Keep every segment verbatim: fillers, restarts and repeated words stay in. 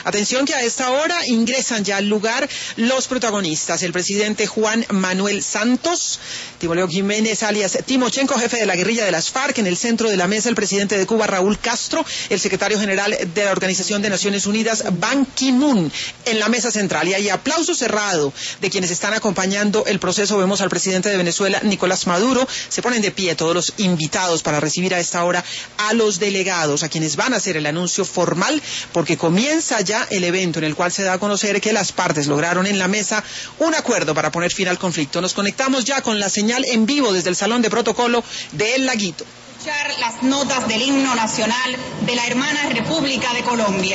Atención que a esta hora ingresan ya al lugar los protagonistas. El presidente Juan Manuel Santos, Timoleón Jiménez alias Timochenko, jefe de la guerrilla de las FARC. En el centro de la mesa el presidente de Cuba, Raúl Castro, el secretario general de la Organización de Naciones Unidas, Ban Ki-moon, en la mesa central. Y hay aplauso cerrado de quienes están acompañando el proceso. Vemos al presidente de Venezuela, Nicolás Maduro. Se ponen de pie todos los invitados para recibir a esta hora a los delegados, a quienes van a hacer el anuncio formal, porque comienza ya el evento en el cual se da a conocer que las partes lograron en la mesa un acuerdo para poner fin al conflicto. Nos conectamos ya con la señal en vivo desde el Salón de Protocolo de El Laguito. Escuchar las notas del himno nacional de la hermana República de Colombia.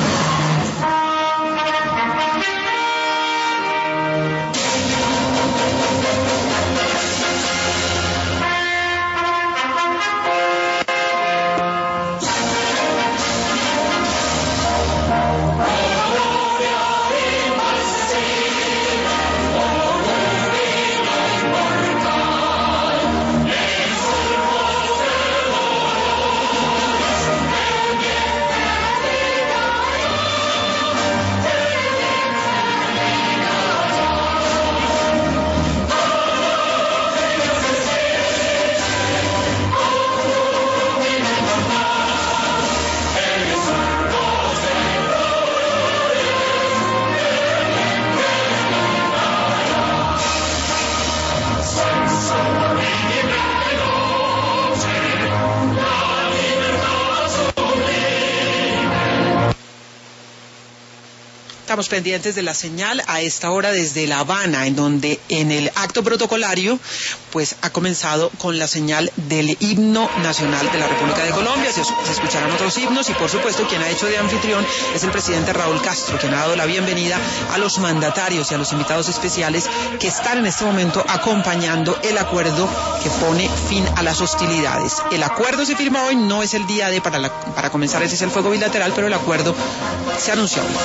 Estamos pendientes de la señal a esta hora desde La Habana, en donde en el acto protocolario pues ha comenzado con la señal del himno nacional de la República de Colombia. Se, se escucharán otros himnos y por supuesto quien ha hecho de anfitrión es el presidente Raúl Castro, quien ha dado la bienvenida a los mandatarios y a los invitados especiales que están en este momento acompañando el acuerdo que pone fin a las hostilidades. El acuerdo se firma hoy, no es el día de para, la, para comenzar el cese al fuego bilateral, pero el acuerdo se anunció hoy.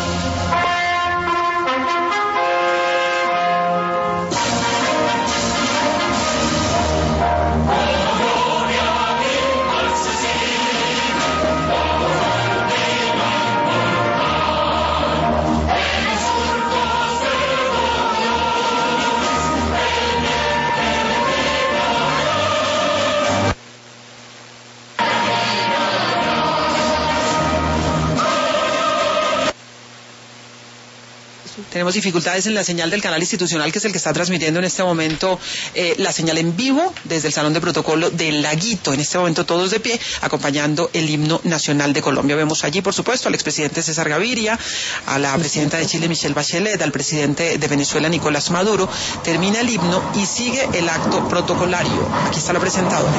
Tenemos dificultades en la señal del canal institucional, que es el que está transmitiendo en este momento eh, la señal en vivo desde el Salón de Protocolo del Laguito. En este momento todos de pie, acompañando el himno nacional de Colombia. Vemos allí, por supuesto, al expresidente César Gaviria, a la presidenta de Chile, Michelle Bachelet, al presidente de Venezuela, Nicolás Maduro. Termina el himno y sigue el acto protocolario. Aquí está la presentadora.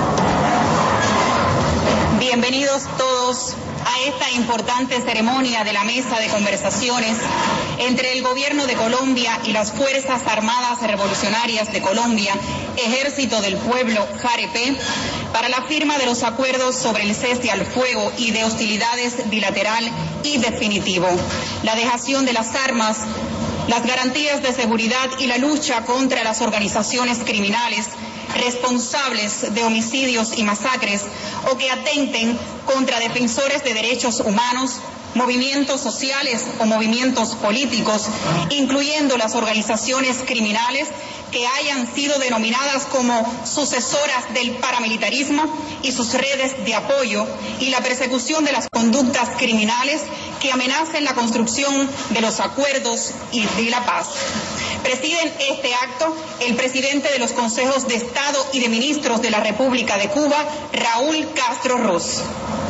Bienvenidos todos a esta importante ceremonia de la mesa de conversaciones entre el Gobierno de Colombia y las Fuerzas Armadas Revolucionarias de Colombia, Ejército del Pueblo, J A R E P, para la firma de los acuerdos sobre el cese al fuego y de hostilidades bilateral y definitivo, la dejación de las armas, las garantías de seguridad y la lucha contra las organizaciones criminales responsables de homicidios y masacres o que atenten contra defensores de derechos humanos, movimientos sociales o movimientos políticos, incluyendo las organizaciones criminales que hayan sido denominadas como sucesoras del paramilitarismo y sus redes de apoyo, y la persecución de las conductas criminales que amenacen la construcción de los acuerdos y de la paz. Presiden este acto el presidente de los Consejos de Estado y de Ministros de la República de Cuba, Raúl Castro Ruz.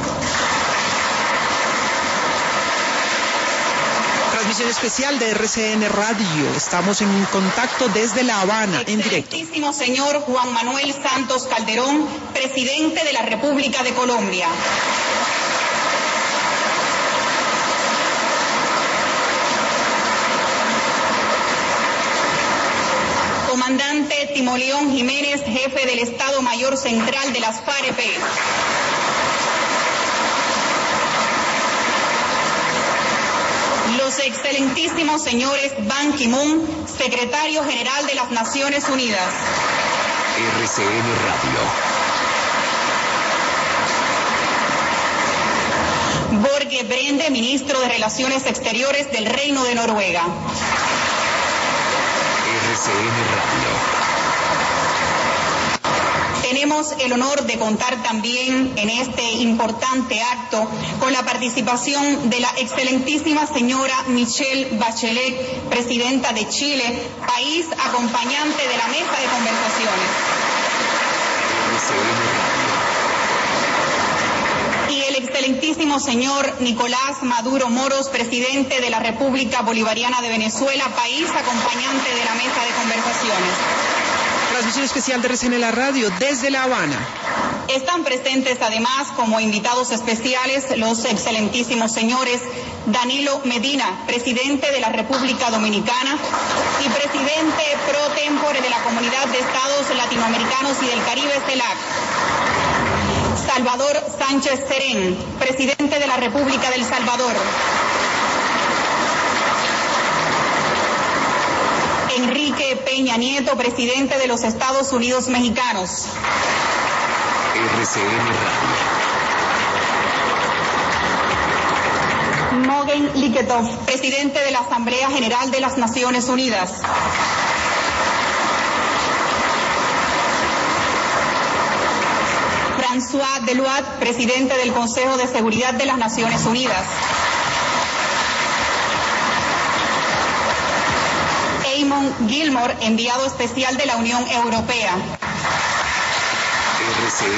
Transmisión especial de R C N Radio. Estamos en contacto desde La Habana, en directo. Excelentísimo señor Juan Manuel Santos Calderón, presidente de la República de Colombia. Comandante Timoleón Jiménez, jefe del Estado Mayor Central de las F A R E P. Los excelentísimos señores Ban Ki-moon, secretario general de las Naciones Unidas. R C N Radio. Borge Terje Brende, ministro de Relaciones Exteriores del Reino de Noruega. R C N Radio. Tenemos el honor de contar también en este importante acto con la participación de la excelentísima señora Michelle Bachelet, presidenta de Chile, país acompañante de la mesa de conversaciones. Y el excelentísimo señor Nicolás Maduro Moros, presidente de la República Bolivariana de Venezuela, país acompañante de la mesa de conversaciones. Transmisión especial de R C N La Radio desde La Habana. Están presentes además como invitados especiales los excelentísimos señores Danilo Medina, presidente de la República Dominicana y presidente pro tempore de la Comunidad de Estados Latinoamericanos y del Caribe, CELAC. Salvador Sánchez Serén, presidente de la República del Salvador. Enrique Peña Nieto, presidente de los Estados Unidos Mexicanos. R C N Radio. Mogen Liketov, presidente de la Asamblea General de las Naciones Unidas. François Deloitte, presidente del Consejo de Seguridad de las Naciones Unidas. Eamon Gilmore, enviado especial de la Unión Europea. R C N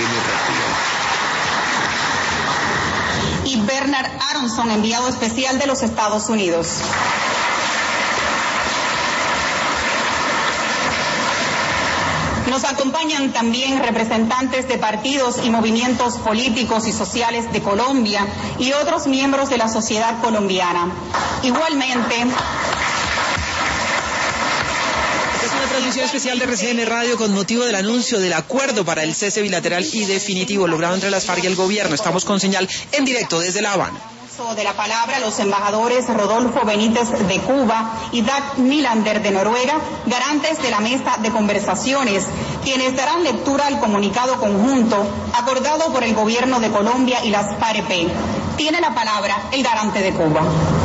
Radio. Y Bernard Aronson, enviado especial de los Estados Unidos. Nos acompañan también representantes de partidos y movimientos políticos y sociales de Colombia y otros miembros de la sociedad colombiana. Igualmente, transmisión especial de R C N Radio con motivo del anuncio del acuerdo para el cese bilateral y definitivo logrado entre las FARC y el gobierno. Estamos con señal en directo desde La Habana. De la palabra los embajadores Rodolfo Benítez de Cuba y Dag Nylander de Noruega, garantes de la mesa de conversaciones, quienes darán lectura al comunicado conjunto acordado por el gobierno de Colombia y las FAREP. Tiene la palabra el garante de Cuba.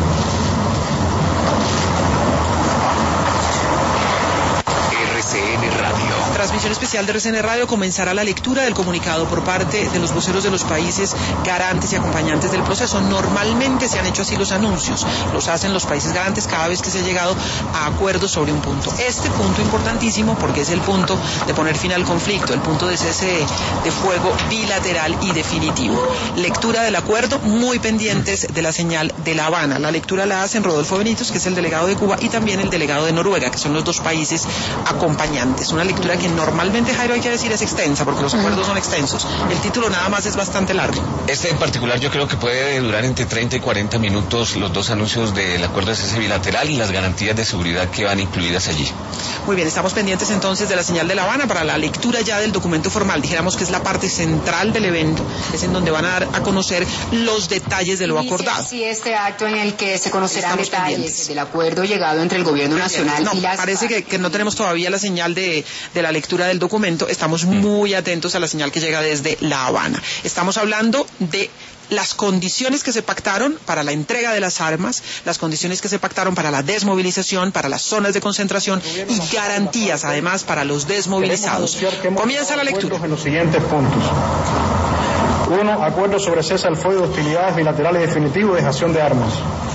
R C N Radio. Transmisión especial de R C N Radio. Comenzará la lectura del comunicado por parte de los voceros de los países garantes y acompañantes del proceso. Normalmente se han hecho así los anuncios, los hacen los países garantes cada vez que se ha llegado a acuerdos sobre un punto. Este punto importantísimo porque es el punto de poner fin al conflicto, el punto de cese de fuego bilateral y definitivo. Lectura del acuerdo, muy pendientes de la señal de La Habana. La lectura la hacen Rodolfo Benítez, que es el delegado de Cuba, y también el delegado de Noruega, que son los dos países acompañantes. Una lectura que normalmente, Jairo, hay que decir es extensa, porque los acuerdos son extensos. El título nada más es bastante largo. Este en particular yo creo que puede durar entre treinta y cuarenta minutos, los dos anuncios del acuerdo de cese bilateral y las garantías de seguridad que van incluidas allí. Muy bien, estamos pendientes entonces de la señal de La Habana para la lectura ya del documento formal. Dijéramos que es la parte central del evento, es en donde van a dar a conocer los detalles de lo acordado. Sí, este acto en el que se conocerán estamos detalles pendientes del acuerdo llegado entre el gobierno nacional no, y las... Parece que, que no tenemos todavía la señal de, de la lectura del documento. Estamos muy atentos a la señal que llega desde La Habana. Estamos hablando de las condiciones que se pactaron para la entrega de las armas, las condiciones que se pactaron para la desmovilización, para las zonas de concentración y garantías además para los desmovilizados. Comienza la lectura. En los siguientes puntos. Uno, acuerdo sobre cese al fuego de hostilidades bilaterales definitivos y dejación de armas.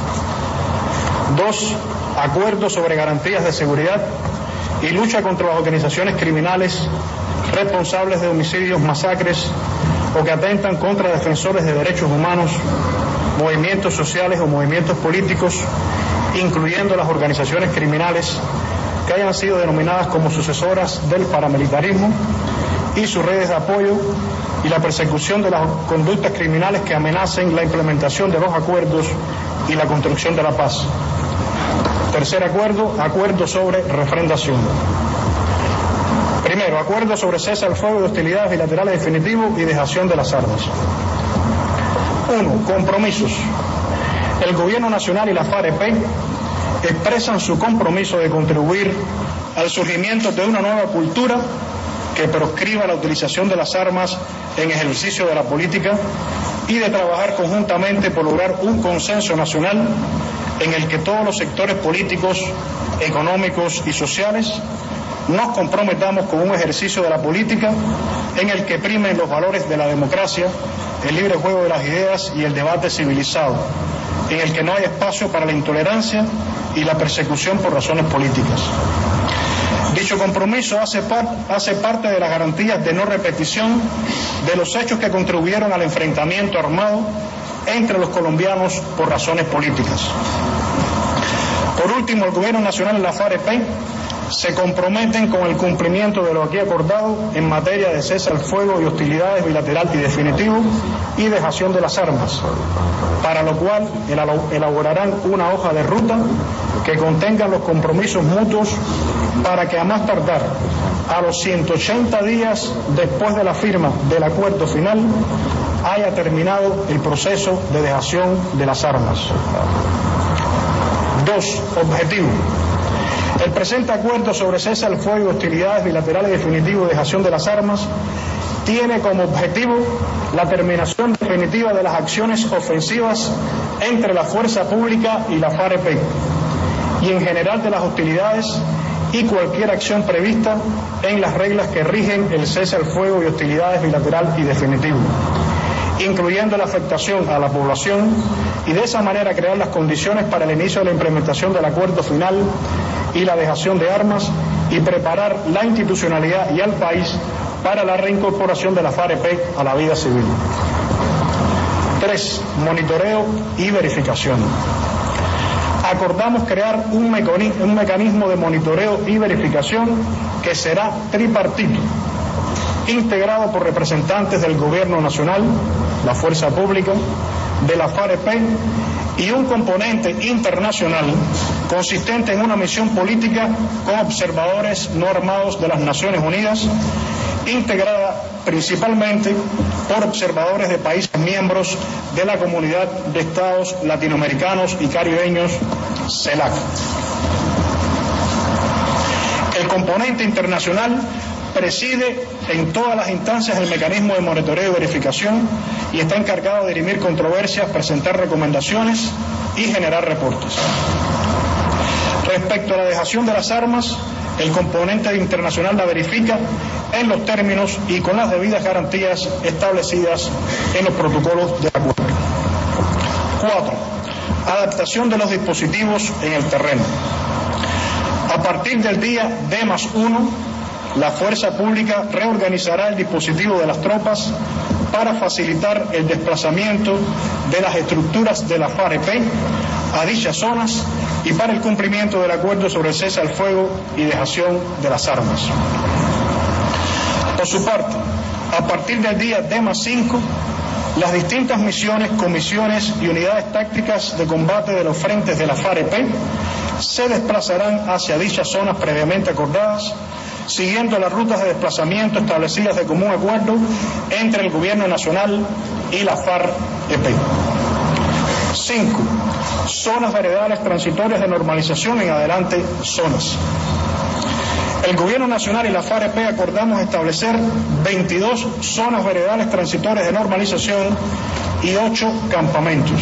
Dos, acuerdo sobre garantías de seguridad y lucha contra las organizaciones criminales responsables de homicidios, masacres o que atentan contra defensores de derechos humanos, movimientos sociales o movimientos políticos, incluyendo las organizaciones criminales que hayan sido denominadas como sucesoras del paramilitarismo y sus redes de apoyo, y la persecución de las conductas criminales que amenacen la implementación de los acuerdos y la construcción de la paz. Tercer acuerdo, acuerdo sobre refrendación. Primero, acuerdo sobre cese al fuego de hostilidades bilaterales definitivo y dejación de las armas. Uno, compromisos. El Gobierno Nacional y la FAREP expresan su compromiso de contribuir al surgimiento de una nueva cultura que proscriba la utilización de las armas en ejercicio de la política y de trabajar conjuntamente por lograr un consenso nacional en el que todos los sectores políticos, económicos y sociales nos comprometamos con un ejercicio de la política en el que primen los valores de la democracia, el libre juego de las ideas y el debate civilizado, en el que no hay espacio para la intolerancia y la persecución por razones políticas. Dicho compromiso hace, par, hace parte de las garantías de no repetición de los hechos que contribuyeron al enfrentamiento armado entre los colombianos por razones políticas. Por último, el Gobierno Nacional y la FAREP se comprometen con el cumplimiento de lo aquí acordado en materia de cese al fuego y hostilidades bilateral y definitivo y dejación de las armas, para lo cual elaborarán una hoja de ruta que contenga los compromisos mutuos para que a más tardar a los ciento ochenta días después de la firma del acuerdo final haya terminado el proceso de dejación de las armas. Dos, objetivo. El presente acuerdo sobre cese al fuego, hostilidades bilaterales y definitivo y dejación de las armas tiene como objetivo la terminación definitiva de las acciones ofensivas entre la fuerza pública y la FAREP y en general de las hostilidades y cualquier acción prevista en las reglas que rigen el cese al fuego y hostilidades bilateral y definitivo, incluyendo la afectación a la población, y de esa manera crear las condiciones para el inicio de la implementación del acuerdo final y la dejación de armas y preparar la institucionalidad y al país para la reincorporación de la FAREP a la vida civil. Tres, monitoreo y verificación. Acordamos crear un mecanismo, un mecanismo de monitoreo y verificación que será tripartito, integrado por representantes del Gobierno Nacional, la Fuerza Pública, de la FAREP y un componente internacional consistente en una misión política con observadores no armados de las Naciones Unidas, integrada principalmente por observadores de países miembros de la Comunidad de Estados Latinoamericanos y Caribeños, CELAC. El componente internacional preside en todas las instancias el mecanismo de monitoreo y verificación y está encargado de dirimir controversias, presentar recomendaciones y generar reportes. Respecto a la dejación de las armas, el componente internacional la verifica en los términos y con las debidas garantías establecidas en los protocolos de acuerdo. Cuatro, adaptación de los dispositivos en el terreno. A partir del día D más uno, la Fuerza Pública reorganizará el dispositivo de las tropas para facilitar el desplazamiento de las estructuras de la FAREP a dichas zonas y para el cumplimiento del acuerdo sobre el cese al fuego y dejación de las armas. Por su parte, a partir del día D más cinco, las distintas misiones, comisiones y unidades tácticas de combate de los frentes de la FAREP se desplazarán hacia dichas zonas previamente acordadas, siguiendo las rutas de desplazamiento establecidas de común acuerdo entre el Gobierno Nacional y la FAREP. Cinco, zonas veredales transitorias de normalización en adelante zonas. El Gobierno Nacional y la FAREP acordamos establecer veintidós zonas veredales transitorias de normalización y ocho campamentos.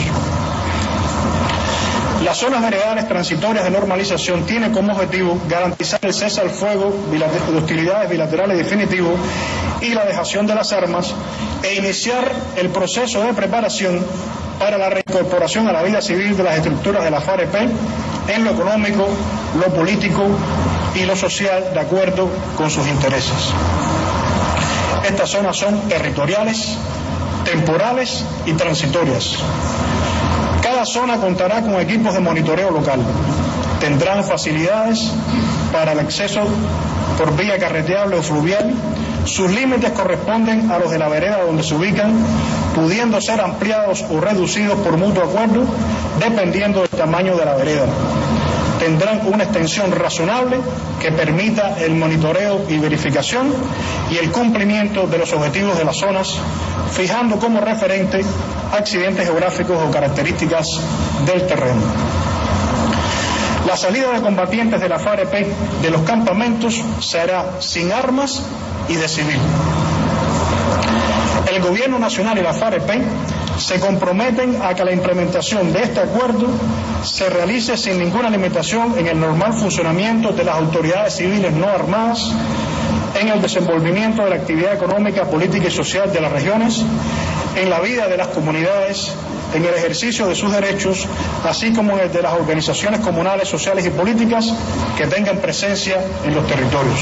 Las zonas veredales transitorias de normalización tienen como objetivo garantizar el cese al fuego de hostilidades bilaterales definitivo y la dejación de las armas e iniciar el proceso de preparación para la reincorporación a la vida civil de las estructuras de la FAREP en lo económico, lo político y lo social de acuerdo con sus intereses. Estas zonas son territoriales, temporales y transitorias. Cada zona contará con equipos de monitoreo local. Tendrán facilidades para el acceso por vía carreteable o fluvial. Sus límites corresponden a los de la vereda donde se ubican, pudiendo ser ampliados o reducidos por mutuo acuerdo, dependiendo del tamaño de la vereda. Tendrán una extensión razonable que permita el monitoreo y verificación y el cumplimiento de los objetivos de las zonas, fijando como referente accidentes geográficos o características del terreno. La salida de combatientes de la FAREP de los campamentos se hará sin armas y de civil. El Gobierno Nacional y la FAREP se comprometen a que la implementación de este acuerdo se realice sin ninguna limitación en el normal funcionamiento de las autoridades civiles no armadas, en el desenvolvimiento de la actividad económica, política y social de las regiones, en la vida de las comunidades, en el ejercicio de sus derechos, así como en el de las organizaciones comunales, sociales y políticas que tengan presencia en los territorios.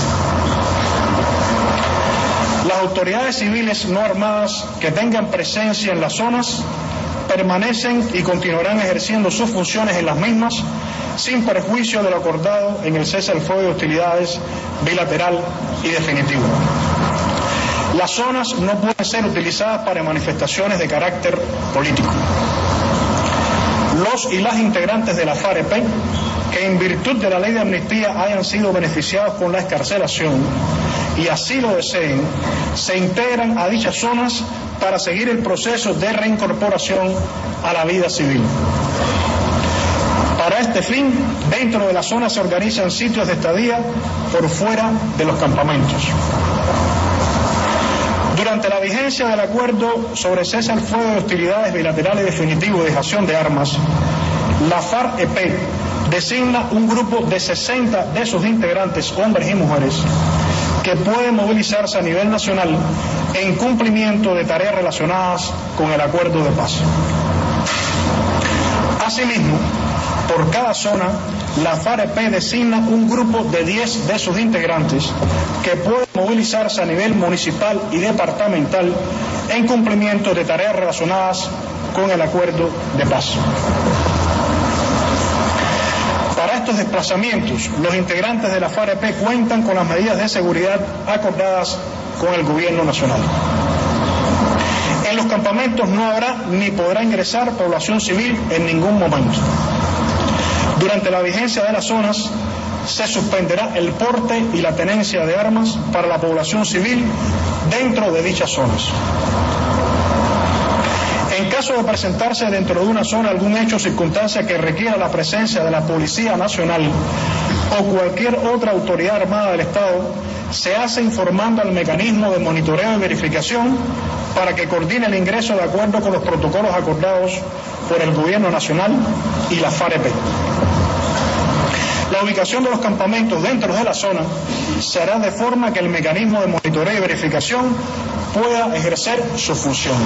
Las autoridades civiles no armadas que tengan presencia en las zonas permanecen y continuarán ejerciendo sus funciones en las mismas sin perjuicio de lo acordado en el cese al fuego de hostilidades bilateral y definitivo. Las zonas no pueden ser utilizadas para manifestaciones de carácter político. Los y las integrantes de la FAREP, que en virtud de la ley de amnistía hayan sido beneficiados con la excarcelación y así lo deseen, se integran a dichas zonas para seguir el proceso de reincorporación a la vida civil. Para este fin, dentro de la zona se organizan sitios de estadía por fuera de los campamentos. Durante la vigencia del acuerdo sobre cese al fuego de hostilidades bilateral y definitivo de dejación de armas, la FAREP designa un grupo de sesenta de sus integrantes, hombres y mujeres, que pueden movilizarse a nivel nacional en cumplimiento de tareas relacionadas con el acuerdo de paz. Asimismo, por cada zona, la FAREP designa un grupo de diez de sus integrantes que pueden movilizarse a nivel municipal y departamental en cumplimiento de tareas relacionadas con el acuerdo de paz. Para estos desplazamientos, los integrantes de la FAREP cuentan con las medidas de seguridad acordadas con el Gobierno Nacional. En los campamentos no habrá ni podrá ingresar población civil en ningún momento. Durante la vigencia de las zonas se suspenderá el porte y la tenencia de armas para la población civil dentro de dichas zonas. En caso de presentarse dentro de una zona algún hecho o circunstancia que requiera la presencia de la Policía Nacional o cualquier otra autoridad armada del Estado, se hace informando al mecanismo de monitoreo y verificación para que coordine el ingreso de acuerdo con los protocolos acordados por el Gobierno Nacional y la FAREP. La ubicación de los campamentos dentro de la zona será de forma que el mecanismo de monitoreo y verificación pueda ejercer su función.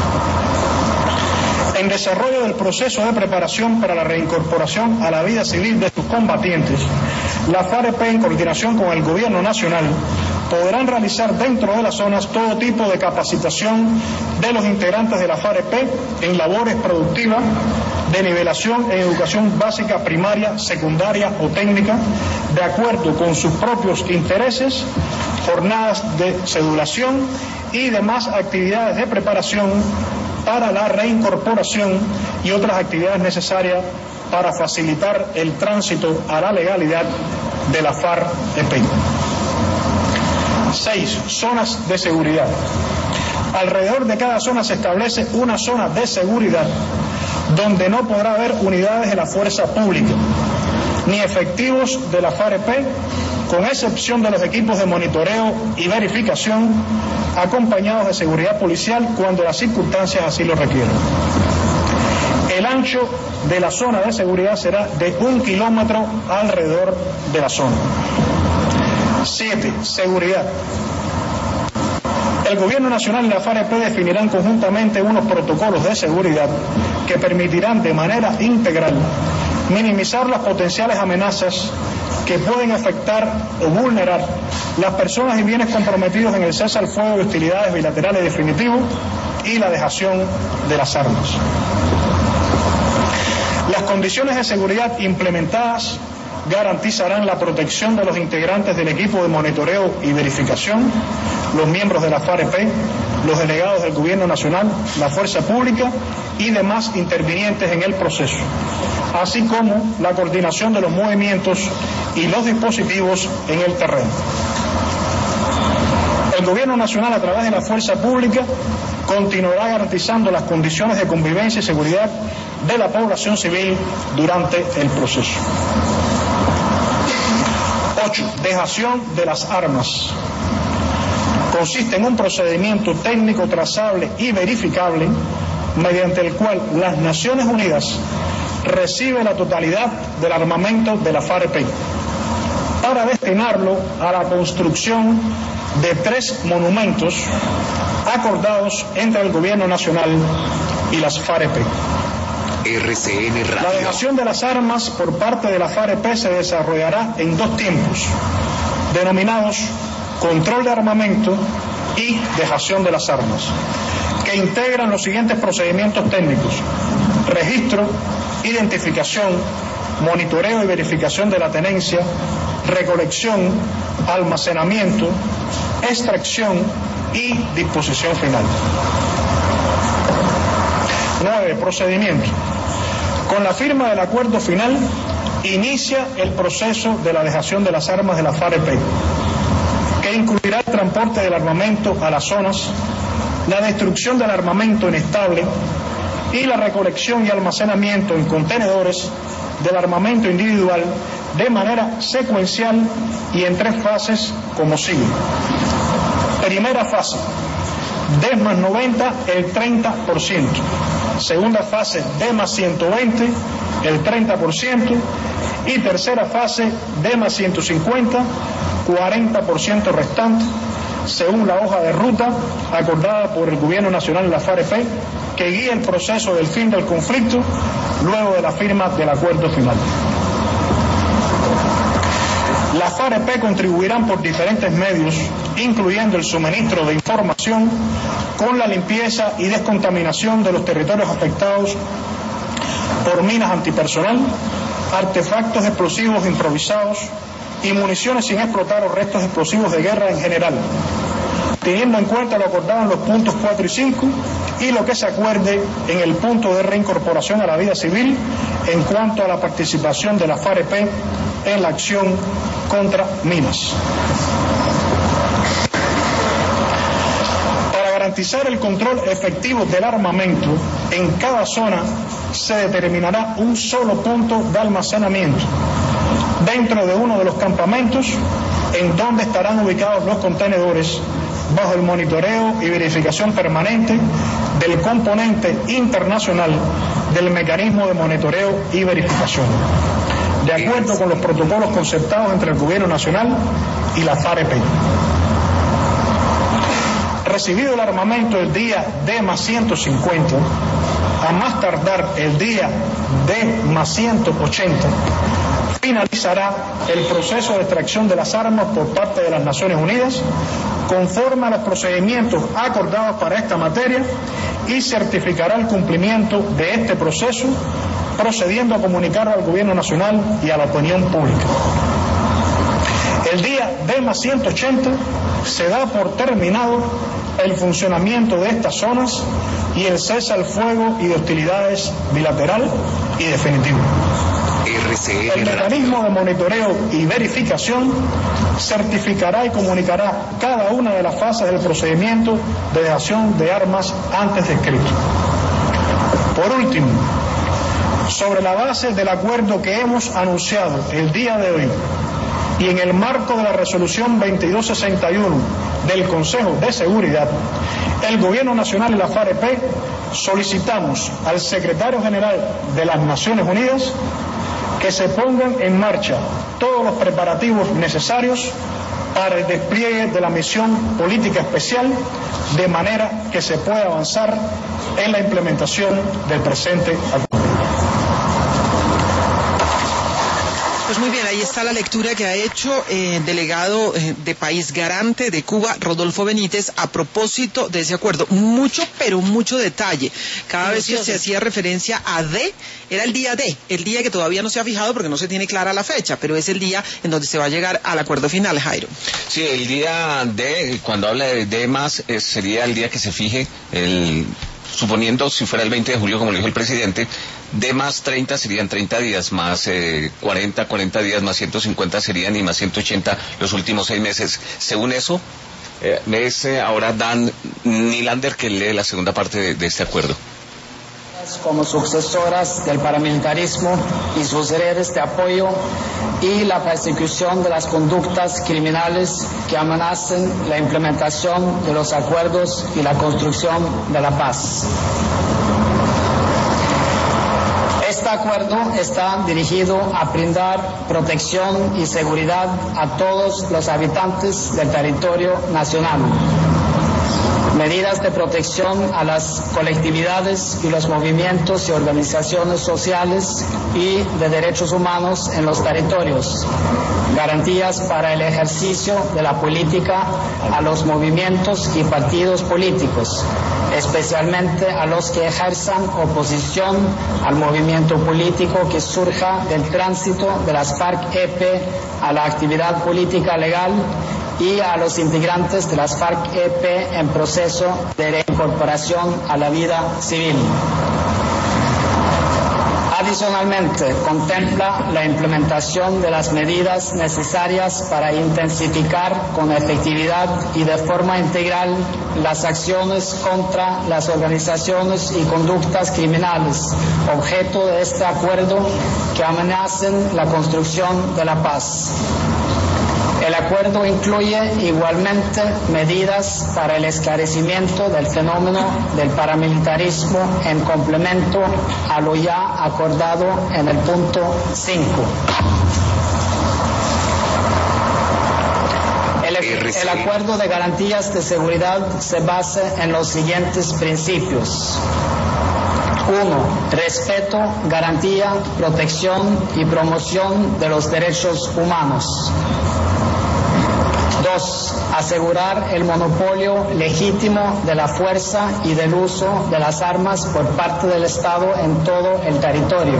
En desarrollo del proceso de preparación para la reincorporación a la vida civil de sus combatientes, la FAREP, en coordinación con el Gobierno Nacional, podrán realizar dentro de las zonas todo tipo de capacitación de los integrantes de la FAREP en labores productivas de nivelación en educación básica, primaria, secundaria o técnica, de acuerdo con sus propios intereses, jornadas de cedulación y demás actividades de preparación para la reincorporación y otras actividades necesarias para facilitar el tránsito a la legalidad de la FAREP. Seis, zonas de seguridad. Alrededor de cada zona se establece una zona de seguridad donde no podrá haber unidades de la fuerza pública, ni efectivos de la FAREP, con excepción de los equipos de monitoreo y verificación, acompañados de seguridad policial cuando las circunstancias así lo requieran. El ancho de la zona de seguridad será de un kilómetro alrededor de la zona. Siete, seguridad. El Gobierno Nacional y la FAREP definirán conjuntamente unos protocolos de seguridad que permitirán de manera integral minimizar las potenciales amenazas que pueden afectar o vulnerar las personas y bienes comprometidos en el cese al fuego de hostilidades bilaterales definitivo y la dejación de las armas. Las condiciones de seguridad implementadas garantizarán la protección de los integrantes del equipo de monitoreo y verificación, los miembros de la FAREP, los delegados del Gobierno Nacional, la Fuerza Pública y demás intervinientes en el proceso, así como la coordinación de los movimientos y los dispositivos en el terreno. El Gobierno Nacional, a través de la Fuerza Pública, continuará garantizando las condiciones de convivencia y seguridad de la población civil durante el proceso. Ocho, dejación de las armas. Consiste en un procedimiento técnico trazable y verificable mediante el cual las Naciones Unidas recibe la totalidad del armamento de la FAREP para destinarlo a la construcción de tres monumentos acordados entre el Gobierno Nacional y las FAREP. R C N Radio. La dejación de las armas por parte de la FAREP se desarrollará en dos tiempos, denominados control de armamento y dejación de las armas, que integran los siguientes procedimientos técnicos: registro, identificación, monitoreo y verificación de la tenencia, recolección, almacenamiento, extracción y disposición final. nueve. Procedimiento. Con la firma del acuerdo final, inicia el proceso de la dejación de las armas de la FAREP, que incluirá el transporte del armamento a las zonas, la destrucción del armamento inestable y la recolección y almacenamiento en contenedores del armamento individual de manera secuencial y en tres fases como sigue. Primera fase, D más noventa, el treinta por ciento. Segunda fase, D más ciento veinte, el treinta por ciento. Y tercera fase, D más ciento cincuenta, cuarenta por ciento restante, según la hoja de ruta acordada por el Gobierno Nacional y la FAREP, que guía el proceso del fin del conflicto luego de la firma del acuerdo final. Las FAREP contribuirán por diferentes medios, incluyendo el suministro de información, con la limpieza y descontaminación de los territorios afectados por minas antipersonal, artefactos explosivos improvisados y municiones sin explotar o restos explosivos de guerra en general, teniendo en cuenta lo acordado en los puntos cuatro y cinco y lo que se acuerde en el punto de reincorporación a la vida civil en cuanto a la participación de la FAREP en la acción contra minas. Para garantizar el control efectivo del armamento, en cada zona se determinará un solo punto de almacenamiento dentro de uno de los campamentos, en donde estarán ubicados los contenedores bajo el monitoreo y verificación permanente del componente internacional del mecanismo de monitoreo y verificación, de acuerdo con los protocolos concertados entre el Gobierno Nacional y la FAREP. Recibido el armamento el día D más ciento cincuenta, a más tardar el día D más ciento ochenta, finalizará el proceso de extracción de las armas por parte de las Naciones Unidas, conforme a los procedimientos acordados para esta materia, y certificará el cumplimiento de este proceso, procediendo a comunicarlo al Gobierno Nacional y a la opinión pública. El día D más ciento ochenta se da por terminado el funcionamiento de estas zonas y el cese al fuego y de hostilidades bilateral y definitivo. R C N El mecanismo de monitoreo y verificación certificará y comunicará cada una de las fases del procedimiento de dejación de armas antes descrito. Por último, sobre la base del acuerdo que hemos anunciado el día de hoy y en el marco de la resolución veintidós sesenta y uno del Consejo de Seguridad, el Gobierno Nacional y la FAREP solicitamos al Secretario General de las Naciones Unidas que se pongan en marcha todos los preparativos necesarios para el despliegue de la misión política especial, de manera que se pueda avanzar en la implementación del presente acuerdo. Pues muy bien, ahí está la lectura que ha hecho el eh, delegado eh, de País Garante de Cuba, Rodolfo Benítez, a propósito de ese acuerdo. Mucho, pero mucho detalle. Cada vez que se hacía referencia a D, era el día D, el día que todavía no se ha fijado porque no se tiene clara la fecha, pero es el día en donde se va a llegar al acuerdo final, Jairo. Sí, el día D, cuando habla de D más, eh, sería el día que se fije, el, suponiendo si fuera el veinte de julio, como lo dijo el presidente, D más treinta serían treinta días, más eh, cuarenta, cuarenta días, más ciento cincuenta serían, y más ciento ochenta los últimos seis meses. Según eso, eh, es eh, ahora Dan Nylander que lee la segunda parte de, de este acuerdo. Como sucesoras del paramilitarismo y sus redes de apoyo y la persecución de las conductas criminales que amenazan la implementación de los acuerdos y la construcción de la paz. acuerdo está dirigido a brindar protección y seguridad a todos los habitantes del territorio nacional. Medidas de protección a las colectividades y los movimientos y organizaciones sociales y de derechos humanos en los territorios. Garantías para el ejercicio de la política a los movimientos y partidos políticos, especialmente a los que ejerzan oposición al movimiento político que surja del tránsito de las FARC-E P a la actividad política legal y a los integrantes de las FARC-E P en proceso de reincorporación a la vida civil. Adicionalmente, contempla la implementación de las medidas necesarias para intensificar con efectividad y de forma integral las acciones contra las organizaciones y conductas criminales, objeto de este acuerdo, que amenacen la construcción de la paz. El acuerdo incluye igualmente medidas para el esclarecimiento del fenómeno del paramilitarismo en complemento a lo ya acordado en el punto cinco. El, el acuerdo de garantías de seguridad se basa en los siguientes principios. uno. Respeto, garantía, protección y promoción de los derechos humanos. Dos. Asegurar el monopolio legítimo de la fuerza y del uso de las armas por parte del Estado en todo el territorio.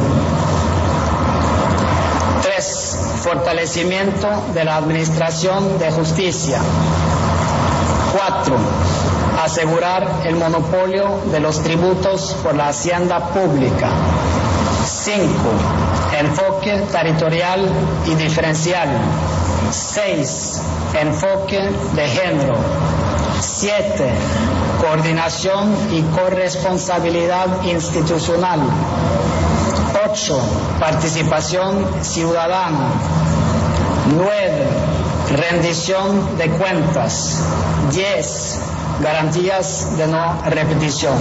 Tres. Fortalecimiento de la administración de justicia. Cuatro. Asegurar el monopolio de los tributos por la hacienda pública. Cinco. Enfoque territorial y diferencial. Seis. Enfoque de género. Siete. Coordinación y corresponsabilidad institucional. Ocho. Participación ciudadana. Nueve. Rendición de cuentas. Diez. Garantías de no repetición.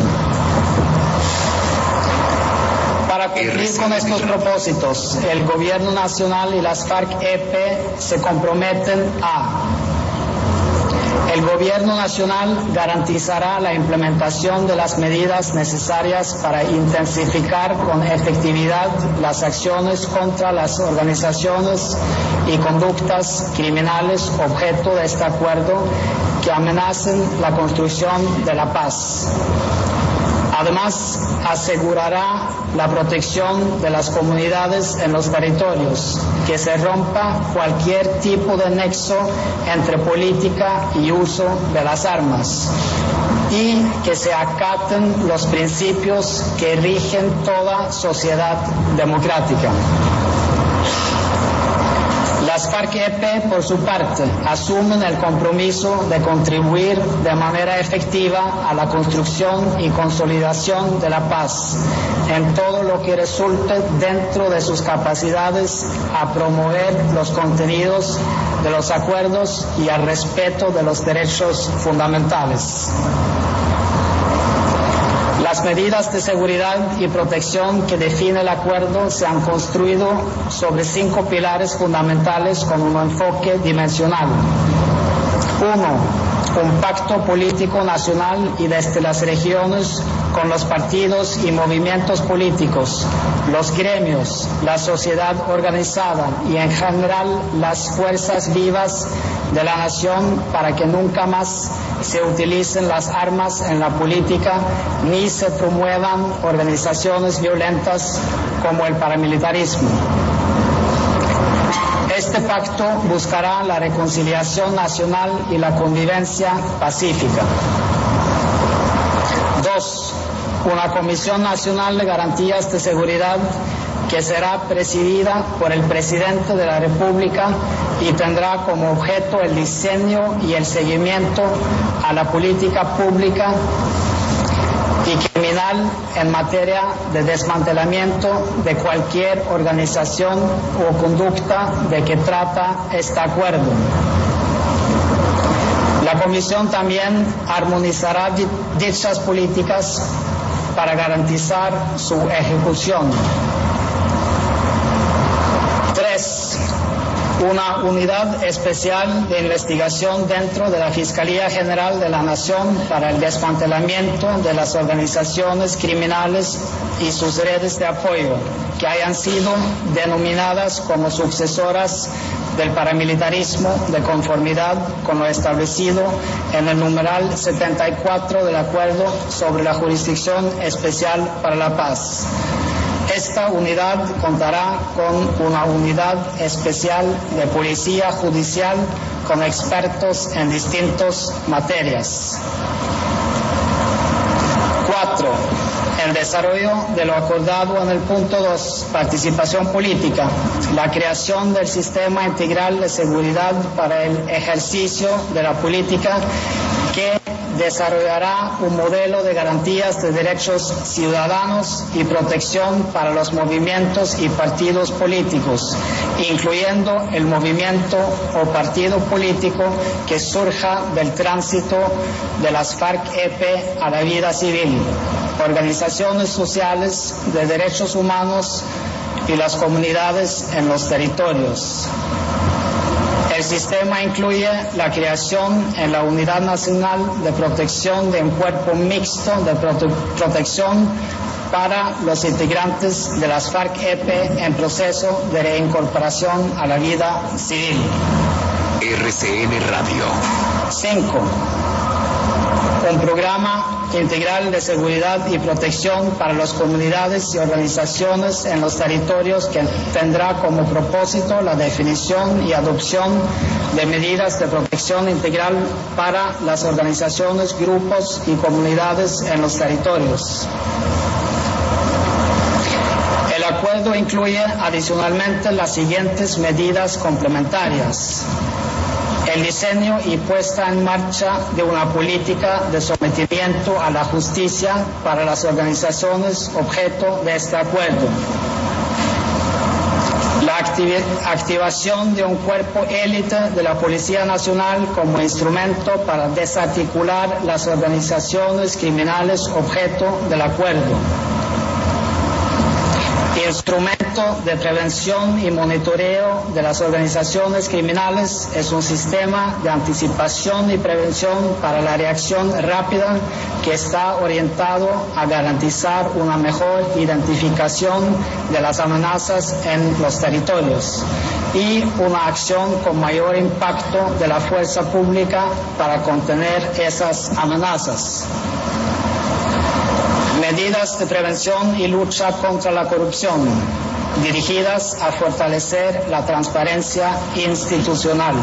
Para cumplir con estos propósitos, el Gobierno Nacional y las FARC-E P se comprometen a: el Gobierno Nacional garantizará la implementación de las medidas necesarias para intensificar con efectividad las acciones contra las organizaciones y conductas criminales objeto de este acuerdo que amenacen la construcción de la paz. Además, asegurará la protección de las comunidades en los territorios, que se rompa cualquier tipo de nexo entre política y uso de las armas, y que se acaten los principios que rigen toda sociedad democrática. Las FARC-E P, por su parte, asumen el compromiso de contribuir de manera efectiva a la construcción y consolidación de la paz, en todo lo que resulte dentro de sus capacidades, a promover los contenidos de los acuerdos y al respeto de los derechos fundamentales. Las medidas de seguridad y protección que define el acuerdo se han construido sobre cinco pilares fundamentales con un enfoque dimensional. Uno, un pacto político nacional y desde las regiones con los partidos y movimientos políticos, los gremios, la sociedad organizada y en general las fuerzas vivas de la nación, para que nunca más se utilicen las armas en la política ni se promuevan organizaciones violentas como el paramilitarismo. Este pacto buscará la reconciliación nacional y la convivencia pacífica. Dos, una Comisión Nacional de Garantías de Seguridad que será presidida por el Presidente de la República y tendrá como objeto el diseño y el seguimiento a la política pública y criminal en materia de desmantelamiento de cualquier organización o conducta de que trata este acuerdo. La Comisión también armonizará dichas políticas para garantizar su ejecución. una unidad especial de investigación dentro de la Fiscalía General de la Nación para el desmantelamiento de las organizaciones criminales y sus redes de apoyo, que hayan sido denominadas como sucesoras del paramilitarismo de conformidad con lo establecido en el numeral setenta y cuatro del Acuerdo sobre la Jurisdicción Especial para la Paz. Esta unidad contará con una unidad especial de policía judicial con expertos en distintas materias. Cuatro. El desarrollo de lo acordado en el punto dos, participación política, la creación del sistema integral de seguridad para el ejercicio de la política que desarrollará un modelo de garantías de derechos ciudadanos y protección para los movimientos y partidos políticos, incluyendo el movimiento o partido político que surja del tránsito de las FARC-E P a la vida civil, organizaciones sociales de derechos humanos y las comunidades en los territorios. El sistema incluye la creación en la Unidad Nacional de Protección de un cuerpo mixto de prote protección para los integrantes de las FARC-E P en proceso de reincorporación a la vida civil. R C N Radio. Cinco. Un programa integral de seguridad y protección para las comunidades y organizaciones en los territorios que tendrá como propósito la definición y adopción de medidas de protección integral para las organizaciones, grupos y comunidades en los territorios. El acuerdo incluye adicionalmente las siguientes medidas complementarias: el diseño y puesta en marcha de una política de sometimiento a la justicia para las organizaciones objeto de este acuerdo, la activación de un cuerpo élite de la Policía Nacional como instrumento para desarticular las organizaciones criminales objeto del acuerdo, instrumento de prevención y monitoreo de las organizaciones criminales es un sistema de anticipación y prevención para la reacción rápida que está orientado a garantizar una mejor identificación de las amenazas en los territorios y una acción con mayor impacto de la fuerza pública para contener esas amenazas. Medidas de prevención y lucha contra la corrupción, dirigidas a fortalecer la transparencia institucional.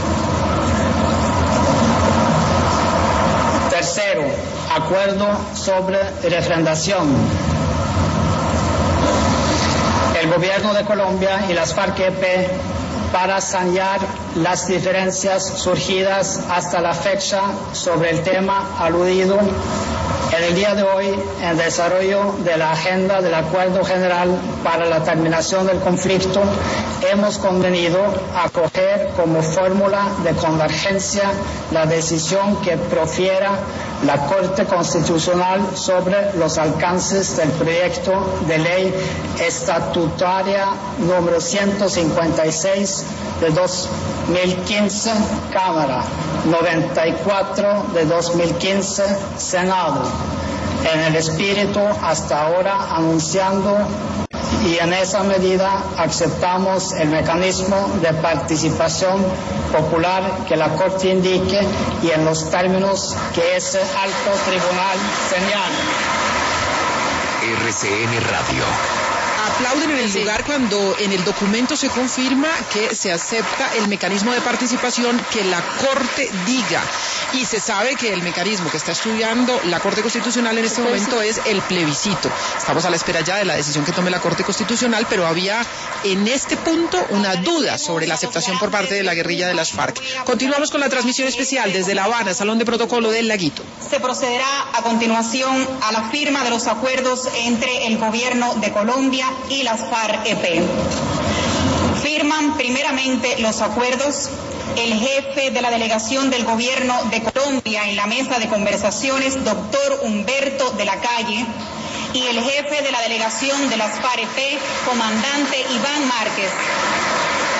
Tercero, acuerdo sobre refrendación. El gobierno de Colombia y las FARC-E P, para sanear las diferencias surgidas hasta la fecha sobre el tema aludido, en el día de hoy, en desarrollo de la agenda del Acuerdo General para la Terminación del Conflicto, hemos convenido acoger como fórmula de convergencia la decisión que profiera la Corte Constitucional sobre los alcances del proyecto de ley estatutaria número ciento cincuenta y seis de dos mil quince, Cámara, noventa y cuatro de dos mil quince, Senado, en el espíritu hasta ahora anunciando, y en esa medida aceptamos el mecanismo de participación popular que la Corte indique y en los términos que ese alto tribunal señale. R C N Radio. Aplauden en el lugar cuando en el documento se confirma que se acepta el mecanismo de participación que la Corte diga. Y se sabe que el mecanismo que está estudiando la Corte Constitucional en este momento es el plebiscito. Estamos a la espera ya de la decisión que tome la Corte Constitucional, pero había en este punto una duda sobre la aceptación por parte de la guerrilla de las FARC. Continuamos con la transmisión especial desde La Habana, Salón de Protocolo del Laguito. Se procederá a continuación a la firma de los acuerdos entre el gobierno de Colombia y las FARC-E P. Firman primeramente los acuerdos el jefe de la delegación del gobierno de Colombia en la mesa de conversaciones, doctor Humberto de la Calle, y el jefe de la delegación de las FARC-E P, comandante Iván Márquez.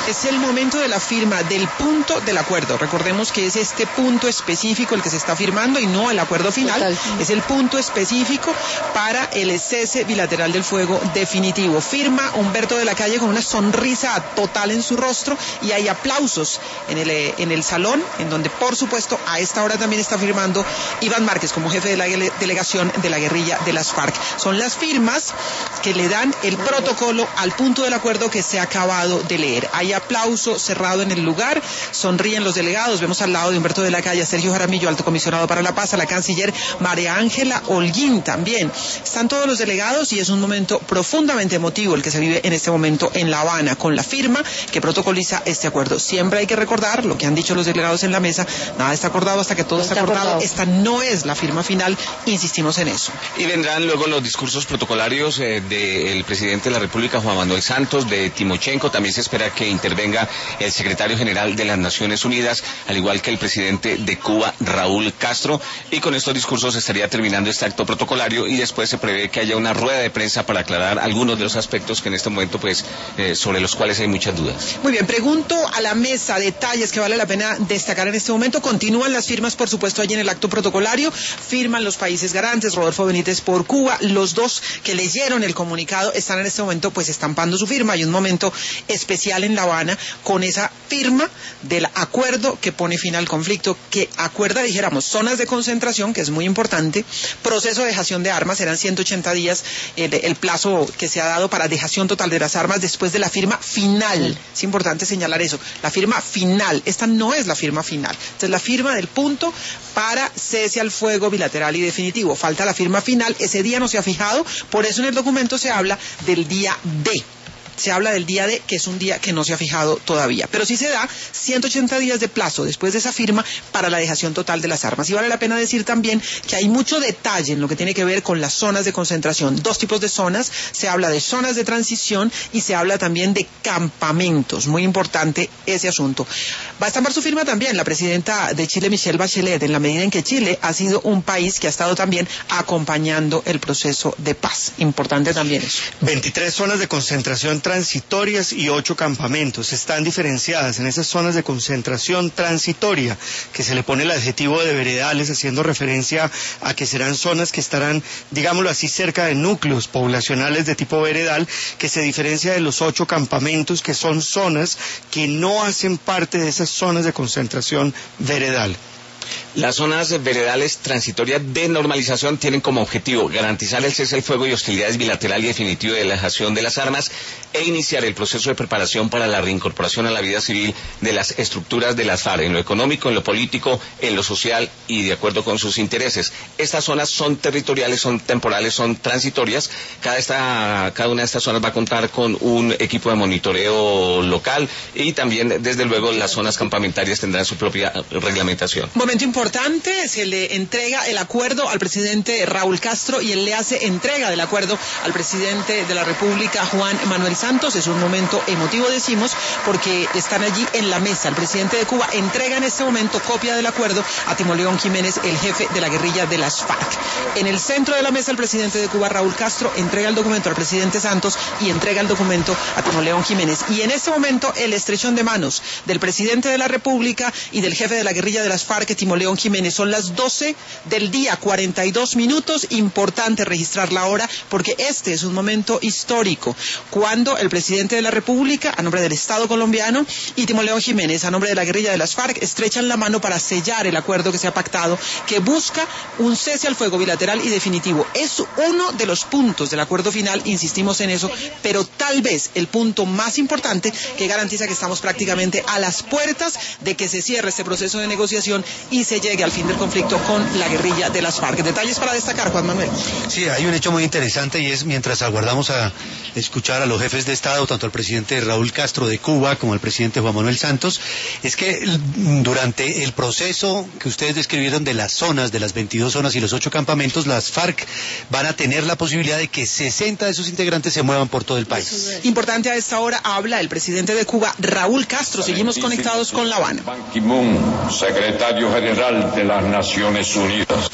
Es el momento de la firma del punto del acuerdo. Recordemos que es este punto específico el que se está firmando y no el acuerdo final. Total. Es el punto específico para el cese bilateral del fuego definitivo. Firma Humberto de la Calle con una sonrisa total en su rostro y hay aplausos en el, en el salón, en donde por supuesto a esta hora también está firmando Iván Márquez como jefe de la delegación de la guerrilla de las FARC. Son las firmas que le dan el protocolo al punto del acuerdo que se ha acabado de leer. Hay aplauso cerrado en el lugar, sonríen los delegados. Vemos al lado de Humberto de la Calle a Sergio Jaramillo, alto comisionado para la paz, a la canciller María Ángela Holguín también. Están todos los delegados y es un momento profundamente emotivo el que se vive en este momento en La Habana, con la firma que protocoliza este acuerdo. Siempre hay que recordar lo que han dicho los delegados en la mesa: nada está acordado hasta que todo está, está acordado. acordado. Esta no es la firma final, insistimos en eso. Y vendrán luego los discursos protocolarios eh, del presidente de la República, Juan Manuel Santos, de Timochenko. También se espera que intervenga el secretario general de las Naciones Unidas, al igual que el presidente de Cuba, Raúl Castro. Y con estos discursos estaría terminando este acto protocolario y después se prevé que haya una rueda de prensa para aclarar algunos de los aspectos que en este momento, pues, eh, sobre los cuales hay muchas dudas. Muy bien, pregunto a la mesa detalles que vale la pena destacar en este momento. Continúan las firmas, por supuesto, allí en el acto protocolario. Firman los países garantes, Rodolfo Benítez por Cuba. Los dos que leyeron el comunicado están en este momento, pues, estampando su firma. Hay un momento especial en La Habana con esa firma del acuerdo que pone fin al conflicto, que acuerda, dijéramos, zonas de concentración, que es muy importante, proceso de dejación de armas, serán ciento ochenta días el, el plazo que se ha dado para dejación total de las armas después de la firma final. Es importante señalar eso, la firma final. Esta no es la firma final, esta es la firma del punto para cese al fuego bilateral y definitivo. Falta la firma final, ese día no se ha fijado, por eso en el documento se habla del día D. Se habla del día D, que es un día que no se ha fijado todavía. Pero sí se da ciento ochenta días de plazo después de esa firma para la dejación total de las armas. Y vale la pena decir también que hay mucho detalle en lo que tiene que ver con las zonas de concentración. Dos tipos de zonas. Se habla de zonas de transición y se habla también de campamentos. Muy importante ese asunto. Va a estampar su firma también la presidenta de Chile, Michelle Bachelet, en la medida en que Chile ha sido un país que ha estado también acompañando el proceso de paz. Importante también eso. veintitrés zonas de concentración transitorias y ocho campamentos. Están diferenciadas en esas zonas de concentración transitoria, que se le pone el adjetivo de veredales, haciendo referencia a que serán zonas que estarán, digámoslo así, cerca de núcleos poblacionales de tipo veredal, que se diferencia de los ocho campamentos, que son zonas que no hacen parte de esas zonas de concentración veredal. Las zonas veredales transitorias de normalización tienen como objetivo garantizar el cese al fuego y hostilidades bilateral y definitivo de la dejación de las armas e iniciar el proceso de preparación para la reincorporación a la vida civil de las estructuras de las FARC, en lo económico, en lo político, en lo social y de acuerdo con sus intereses. Estas zonas son territoriales, son temporales, son transitorias. Cada, esta, cada una de estas zonas va a contar con un equipo de monitoreo local y también, desde luego, las zonas campamentarias tendrán su propia reglamentación. Momento importante. Se le entrega el acuerdo al presidente Raúl Castro y él le hace entrega del acuerdo al presidente de la República, Juan Manuel Santos. Es un momento emotivo, decimos, porque están allí en la mesa. El presidente de Cuba entrega en este momento copia del acuerdo a Timoleón Jiménez, el jefe de la guerrilla de las FARC. En el centro de la mesa, el presidente de Cuba, Raúl Castro, entrega el documento al presidente Santos y entrega el documento a Timoleón Jiménez. Y en este momento, el estrechón de manos del presidente de la República y del jefe de la guerrilla de las FARC, Timoleón Jiménez. Son las doce del día, cuarenta y dos minutos. Importante registrar la hora porque este es un momento histórico, cuando el presidente de la República, a nombre del Estado colombiano, y Timoleón Jiménez, a nombre de la guerrilla de las FARC, estrechan la mano para sellar el acuerdo que se ha pactado, que busca un cese al fuego bilateral y definitivo. Es uno de los puntos del acuerdo final, insistimos en eso, pero tal vez el punto más importante, que garantiza que estamos prácticamente a las puertas de que se cierre este proceso de negociación y se llegue al fin del conflicto con la guerrilla de las FARC. Detalles para destacar, Juan Manuel. Sí, hay un hecho muy interesante y es mientras aguardamos a escuchar a los jefes de Estado, tanto al presidente Raúl Castro de Cuba como al presidente Juan Manuel Santos, es que durante el proceso que ustedes describieron de las zonas, de las veintidós zonas y los ocho campamentos, las FARC van a tener la posibilidad de que sesenta de sus integrantes se muevan por todo el país. Importante, a esta hora habla el presidente de Cuba, Raúl Castro. Seguimos conectados con La Habana. Ban Ki-moon, secretario general de las Naciones Unidas.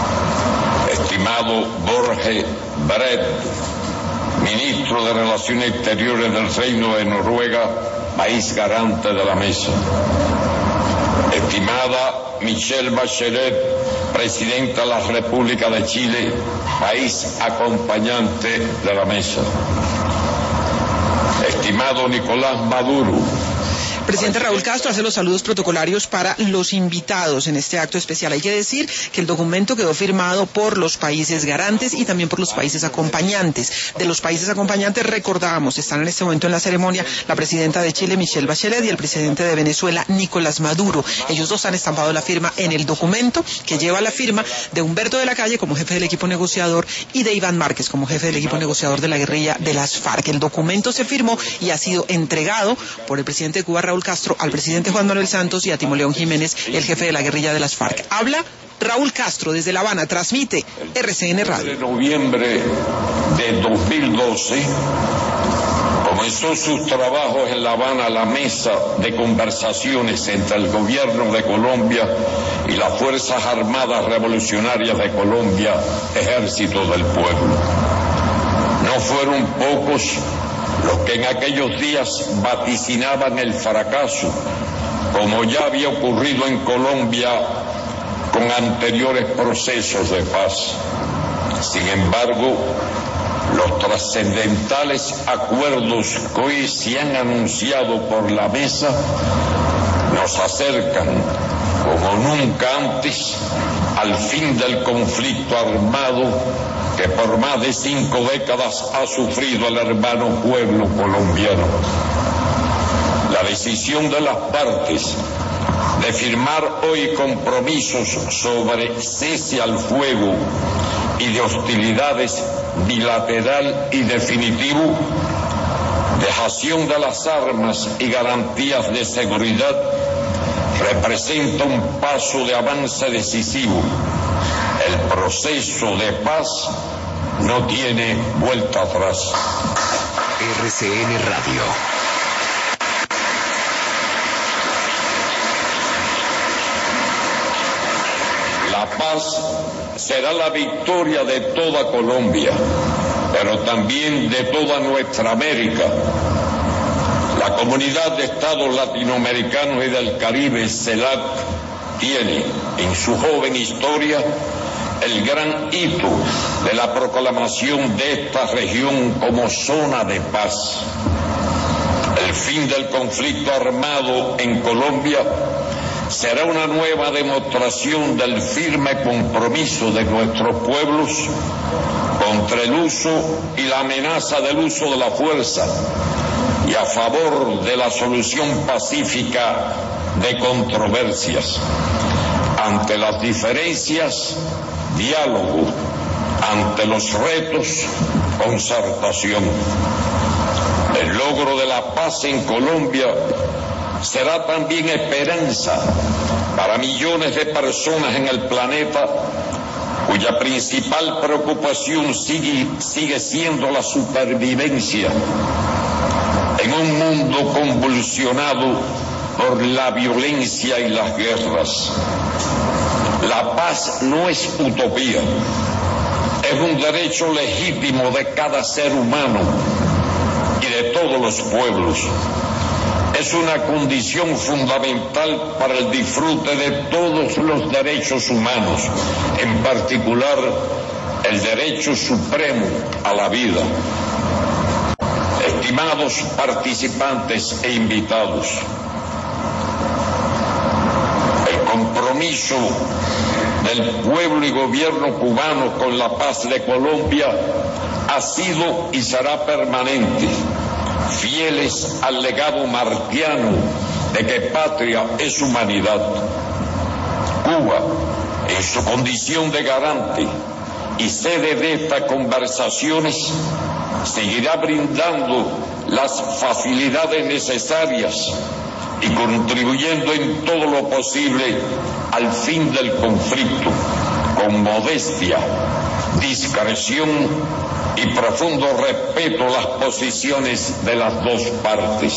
Estimado Borge Bred, ministro de Relaciones Exteriores del Reino de Noruega, país garante de la mesa. Estimada Michelle Bachelet, Presidenta de la República de Chile, país acompañante de la mesa. Estimado Nicolás Maduro. El presidente Raúl Castro hace los saludos protocolarios para los invitados en este acto especial. Hay que decir que el documento quedó firmado por los países garantes y también por los países acompañantes. De los países acompañantes, recordamos, están en este momento en la ceremonia la presidenta de Chile, Michelle Bachelet, y el presidente de Venezuela, Nicolás Maduro. Ellos dos han estampado la firma en el documento, que lleva la firma de Humberto de la Calle como jefe del equipo negociador y de Iván Márquez como jefe del equipo negociador de la guerrilla de las FARC. El documento se firmó y ha sido entregado por el presidente de Cuba, Raúl Castro, al presidente Juan Manuel Santos y a Timo León Jiménez, el jefe de la guerrilla de las FARC. Habla Raúl Castro desde La Habana, transmite R C N Radio. En noviembre de dos mil doce comenzó sus trabajos en La Habana la mesa de conversaciones entre el gobierno de Colombia y las Fuerzas Armadas Revolucionarias de Colombia, Ejército del Pueblo. No fueron pocos los que en aquellos días vaticinaban el fracaso, como ya había ocurrido en Colombia con anteriores procesos de paz. Sin embargo, los trascendentales acuerdos que hoy se han anunciado por la mesa nos acercan, como nunca antes, al fin del conflicto armado que por más de cinco décadas ha sufrido el hermano pueblo colombiano. La decisión de las partes de firmar hoy compromisos sobre cese al fuego y de hostilidades bilateral y definitivo, dejación de las armas y garantías de seguridad, representa un paso de avance decisivo. El proceso de paz no tiene vuelta atrás. R C N Radio. La paz será la victoria de toda Colombia, pero también de toda nuestra América. La comunidad de estados latinoamericanos y del Caribe, CELAC, tiene en su joven historia el gran hito de la proclamación de esta región como zona de paz. El fin del conflicto armado en Colombia será una nueva demostración del firme compromiso de nuestros pueblos contra el uso y la amenaza del uso de la fuerza y a favor de la solución pacífica de controversias. Ante las diferencias, diálogo; ante los retos, concertación. El logro de la paz en Colombia será también esperanza para millones de personas en el planeta cuya principal preocupación sigue, sigue siendo la supervivencia en un mundo convulsionado por la violencia y las guerras. La paz no es utopía, es un derecho legítimo de cada ser humano y de todos los pueblos. Es una condición fundamental para el disfrute de todos los derechos humanos, en particular el derecho supremo a la vida. Estimados participantes e invitados, el compromiso del pueblo y gobierno cubano con la paz de Colombia ha sido y será permanente, fieles al legado martiano de que patria es humanidad. Cuba, en su condición de garante y sede de estas conversaciones, seguirá brindando las facilidades necesarias y contribuyendo en todo lo posible al fin del conflicto, con modestia, discreción y profundo respeto a las posiciones de las dos partes.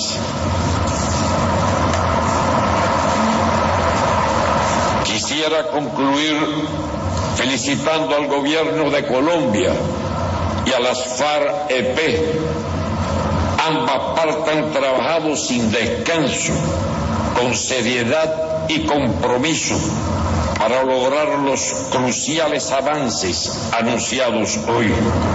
Quisiera concluir felicitando al gobierno de Colombia y a las FARC-E P, Ambas partes han trabajado sin descanso, con seriedad y compromiso para lograr los cruciales avances anunciados hoy.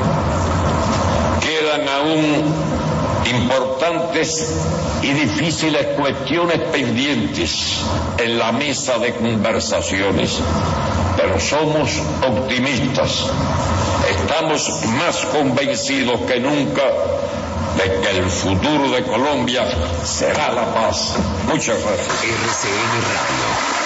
Quedan aún importantes y difíciles cuestiones pendientes en la mesa de conversaciones, pero somos optimistas. Estamos más convencidos que nunca de que el futuro de Colombia será la paz. Muchas gracias. R C N Radio.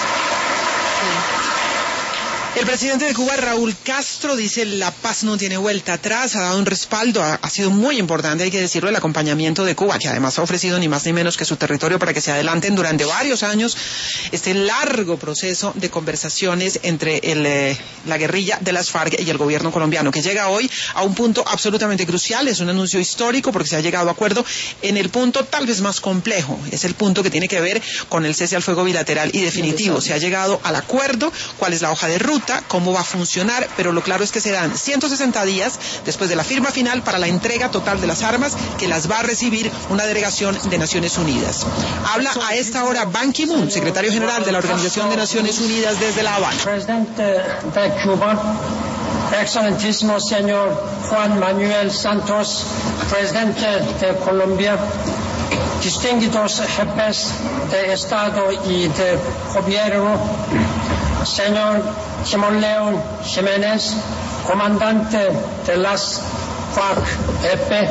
El presidente de Cuba, Raúl Castro, dice la paz no tiene vuelta atrás, ha dado un respaldo, ha, ha sido muy importante, hay que decirlo, el acompañamiento de Cuba, que además ha ofrecido ni más ni menos que su territorio para que se adelanten durante varios años este largo proceso de conversaciones entre el, eh, la guerrilla de las FARC y el gobierno colombiano, que llega hoy a un punto absolutamente crucial. Es un anuncio histórico porque se ha llegado a acuerdo en el punto tal vez más complejo, es el punto que tiene que ver con el cese al fuego bilateral y definitivo. Se ha llegado al acuerdo, cuál es la hoja de ruta, cómo va a funcionar, pero lo claro es que serán ciento sesenta días después de la firma final para la entrega total de las armas, que las va a recibir una delegación de Naciones Unidas. Habla a esta hora Ban Ki-moon, secretario general de la Organización de Naciones Unidas desde La Habana. Presidente de Cuba, excelentísimo señor Juan Manuel Santos, presidente de Colombia, distinguidos jefes de Estado y de Gobierno, señor Simón León Jiménez, comandante de las FARC-E P,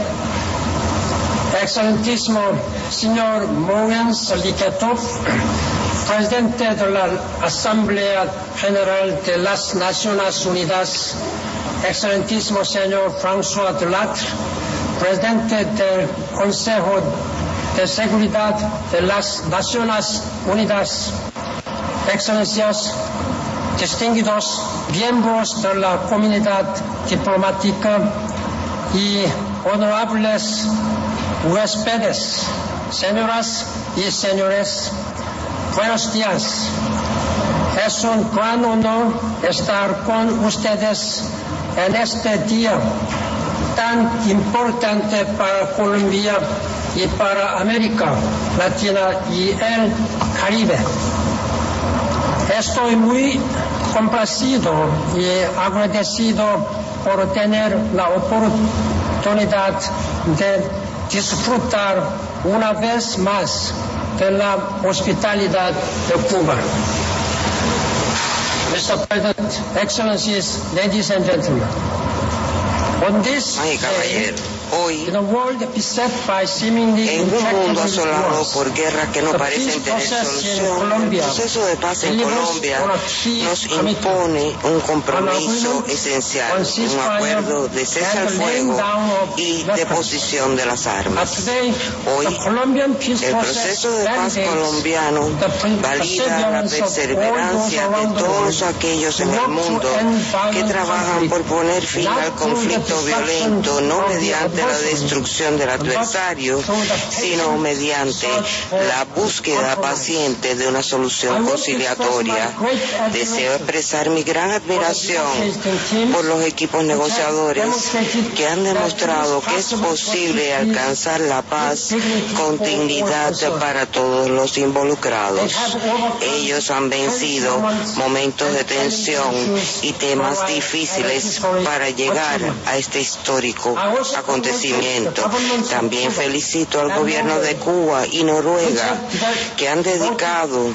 excelentísimo señor Mogens Lykketoft, presidente de la Asamblea General de las Naciones Unidas, excelentísimo señor François Delattre, presidente del Consejo de Seguridad de las Naciones Unidas, excelencias, distinguidos miembros de la comunidad diplomática y honorables huéspedes, señoras y señores, buenos días. Es un gran honor estar con ustedes en este día tan importante para Colombia y para América Latina y el Caribe. Estoy muy complacido y agradecido por tener la oportunidad de disfrutar una vez más de la hospitalidad de Cuba. mister President, Excellencies, ladies and gentlemen, on this Ay, caballero, hoy, in a world beset by seemingly en un mundo asolado wars, por guerras que no the parecen peace tener process in solución, Colombia el proceso de paz en delivers Colombia on a key nos commitment, impone un compromiso an agreement esencial, on un ceasefire acuerdo de cese al and the laying fuego down of y weapons. deposición de las armas. But today, Hoy, the Colombian peace el process proceso de paz validates colombiano the pre- valida la perseverance of all perseverancia those de around the todos world aquellos en who el work to mundo end que violent trabajan conflict, por poner fin not al through the conflicto destruction violento, no of the mediante la adversary, destrucción del adversario, sino mediante la búsqueda paciente de una solución conciliatoria. Deseo expresar mi gran admiración por los equipos negociadores que han demostrado que es posible alcanzar la paz con dignidad para todos los involucrados. Ellos han vencido momentos de tensión y temas difíciles para llegar a este histórico acontecimiento. También felicito al gobierno de Cuba y Noruega, que han dedicado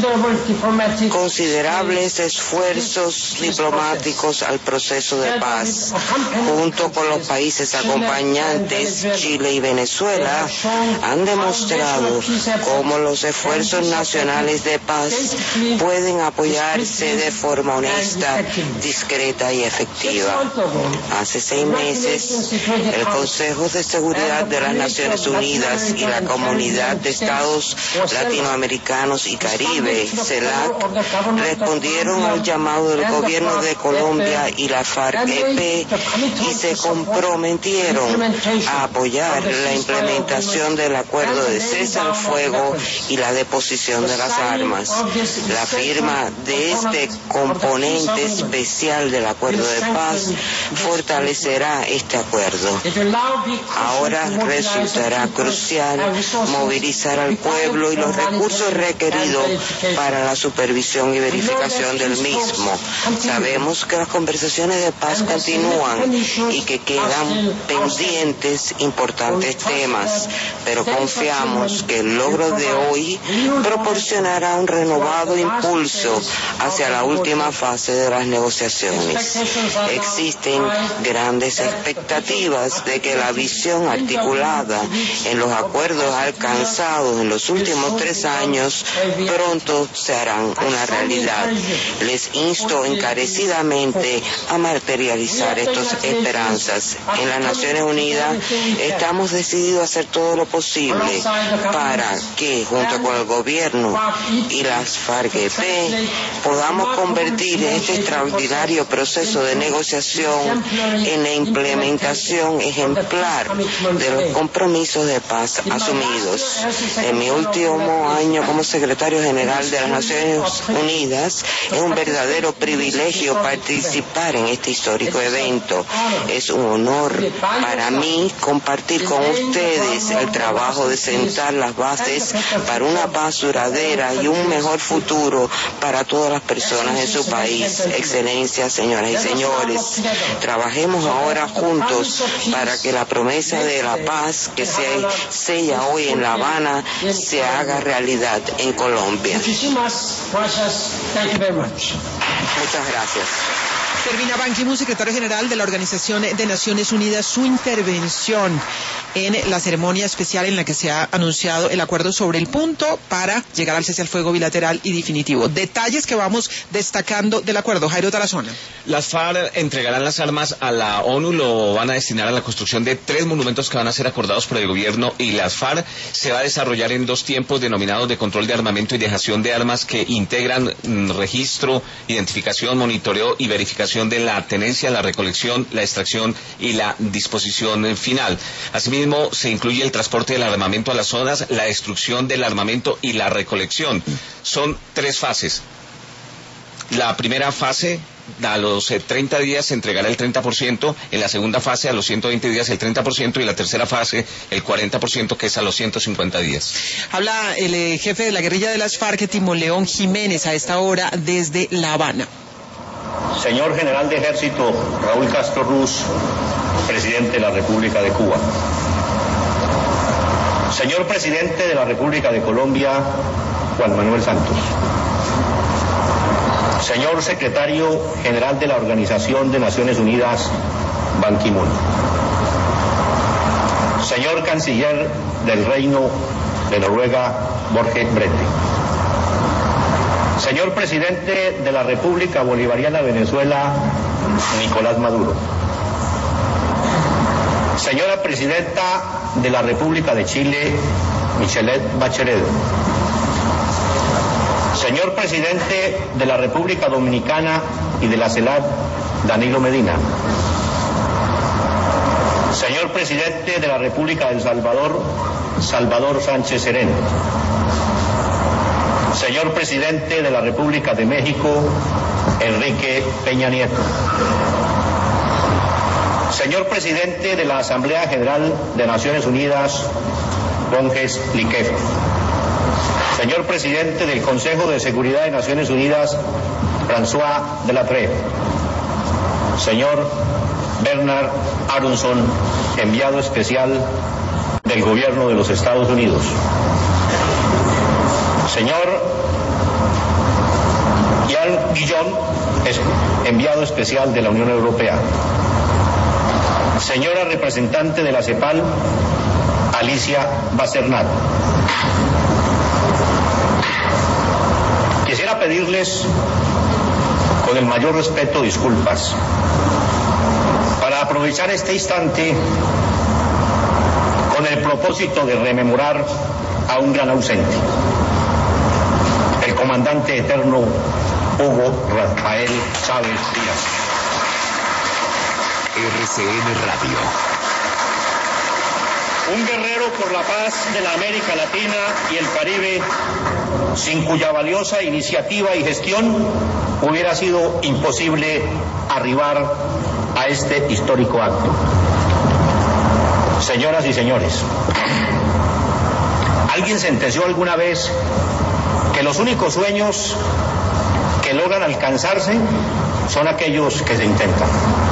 considerables esfuerzos diplomáticos al proceso de paz. Junto con los países acompañantes, Chile y Venezuela, han demostrado cómo los esfuerzos nacionales de paz pueden apoyarse de forma honesta, discreta y efectiva. Hace seis meses, el Consejo de Seguridad de las Naciones Unidas y la Comunidad de Estados Latinoamericanos y Caribe, CELAC, respondieron al llamado del gobierno de Colombia y la FARC-E P y se comprometieron a apoyar la implementación del acuerdo de cese al fuego y la deposición de las armas. La firma de este componente especial del acuerdo de paz fortalecerá este acuerdo. Ahora resultará crucial movilizar al pueblo y los recursos requeridos para la supervisión y verificación del mismo. Sabemos que las conversaciones de paz continúan y que quedan pendientes importantes temas, pero confiamos que el logro de hoy proporcionará un renovado impulso hacia la última fase de las negociaciones. Existen grandes expectativas de que la visión articulada en los acuerdos alcanzados en los últimos tres años pronto se harán una realidad. Les insto encarecidamente a materializar estas esperanzas. En las Naciones Unidas estamos decididos a hacer todo lo posible para que, junto con el gobierno y las FARC-E P, podamos convertir este extraordinario proceso de negociación en la implementación ejemplar de los compromisos de paz asumidos. En mi último año como secretario general de las Naciones Unidas, es un verdadero privilegio participar en este histórico evento. Es un honor para mí compartir con ustedes el trabajo de sentar las bases para una paz duradera y un mejor futuro para todas las personas en su país. Excelencias, señoras y señores, trabajemos ahora juntos para que la promesa de la paz que se sella hoy en La Habana se haga realidad en Colombia. Muchas gracias. Termina Ban Ki-moon, secretario general de la Organización de Naciones Unidas, su intervención en la ceremonia especial en la que se ha anunciado el acuerdo sobre el punto para llegar al cese al fuego bilateral y definitivo. Detalles que vamos destacando del acuerdo. Jairo Tarazona. Las FARC entregarán las armas a la ONU, lo van a destinar a la construcción de tres monumentos que van a ser acordados por el gobierno y las FARC. Se va a desarrollar en dos tiempos denominados de control de armamento y dejación de armas que integran mm, registro, identificación, monitoreo y verificación de la tenencia, la recolección, la extracción y la disposición final. Asimismo, se incluye el transporte del armamento a las zonas, la destrucción del armamento y la recolección. Son tres fases. La primera fase, a los eh, treinta días se entregará el treinta por ciento, en la segunda fase a los ciento veinte días el treinta por ciento y la tercera fase el cuarenta por ciento, que es a los ciento cincuenta días. Habla el eh, jefe de la guerrilla de las FARC, Timoleón Jiménez, a esta hora desde La Habana. Señor General de Ejército Raúl Castro Ruz, Presidente de la República de Cuba. Señor Presidente de la República de Colombia, Juan Manuel Santos. Señor Secretario General de la Organización de Naciones Unidas, Ban Ki-moon. Señor Canciller del Reino de Noruega, Borge Brete. Señor Presidente de la República Bolivariana de Venezuela, Nicolás Maduro. Señora Presidenta de la República de Chile, Michelet Bachelet. Señor Presidente de la República Dominicana y de la CELAC, Danilo Medina. Señor Presidente de la República de El Salvador, Salvador Sánchez Serén. Señor Presidente de la República de México, Enrique Peña Nieto. Señor Presidente de la Asamblea General de Naciones Unidas, Borges Liquef. Señor Presidente del Consejo de Seguridad de Naciones Unidas, François Delattre. Señor Bernard Aronson, enviado especial del Gobierno de los Estados Unidos. Señor Jan Guillón, enviado especial de la Unión Europea. Señora representante de la CEPAL, Alicia Bacernat. Quisiera pedirles, con el mayor respeto, disculpas, para aprovechar este instante con el propósito de rememorar a un gran ausente, el comandante eterno Hugo Rafael Chávez Frías. R C N Radio. Un guerrero por la paz de la América Latina y el Caribe, sin cuya valiosa iniciativa y gestión hubiera sido imposible arribar a este histórico acto. Señoras y señores, ¿alguien sentenció alguna vez que los únicos sueños que logran alcanzarse son aquellos que se intentan?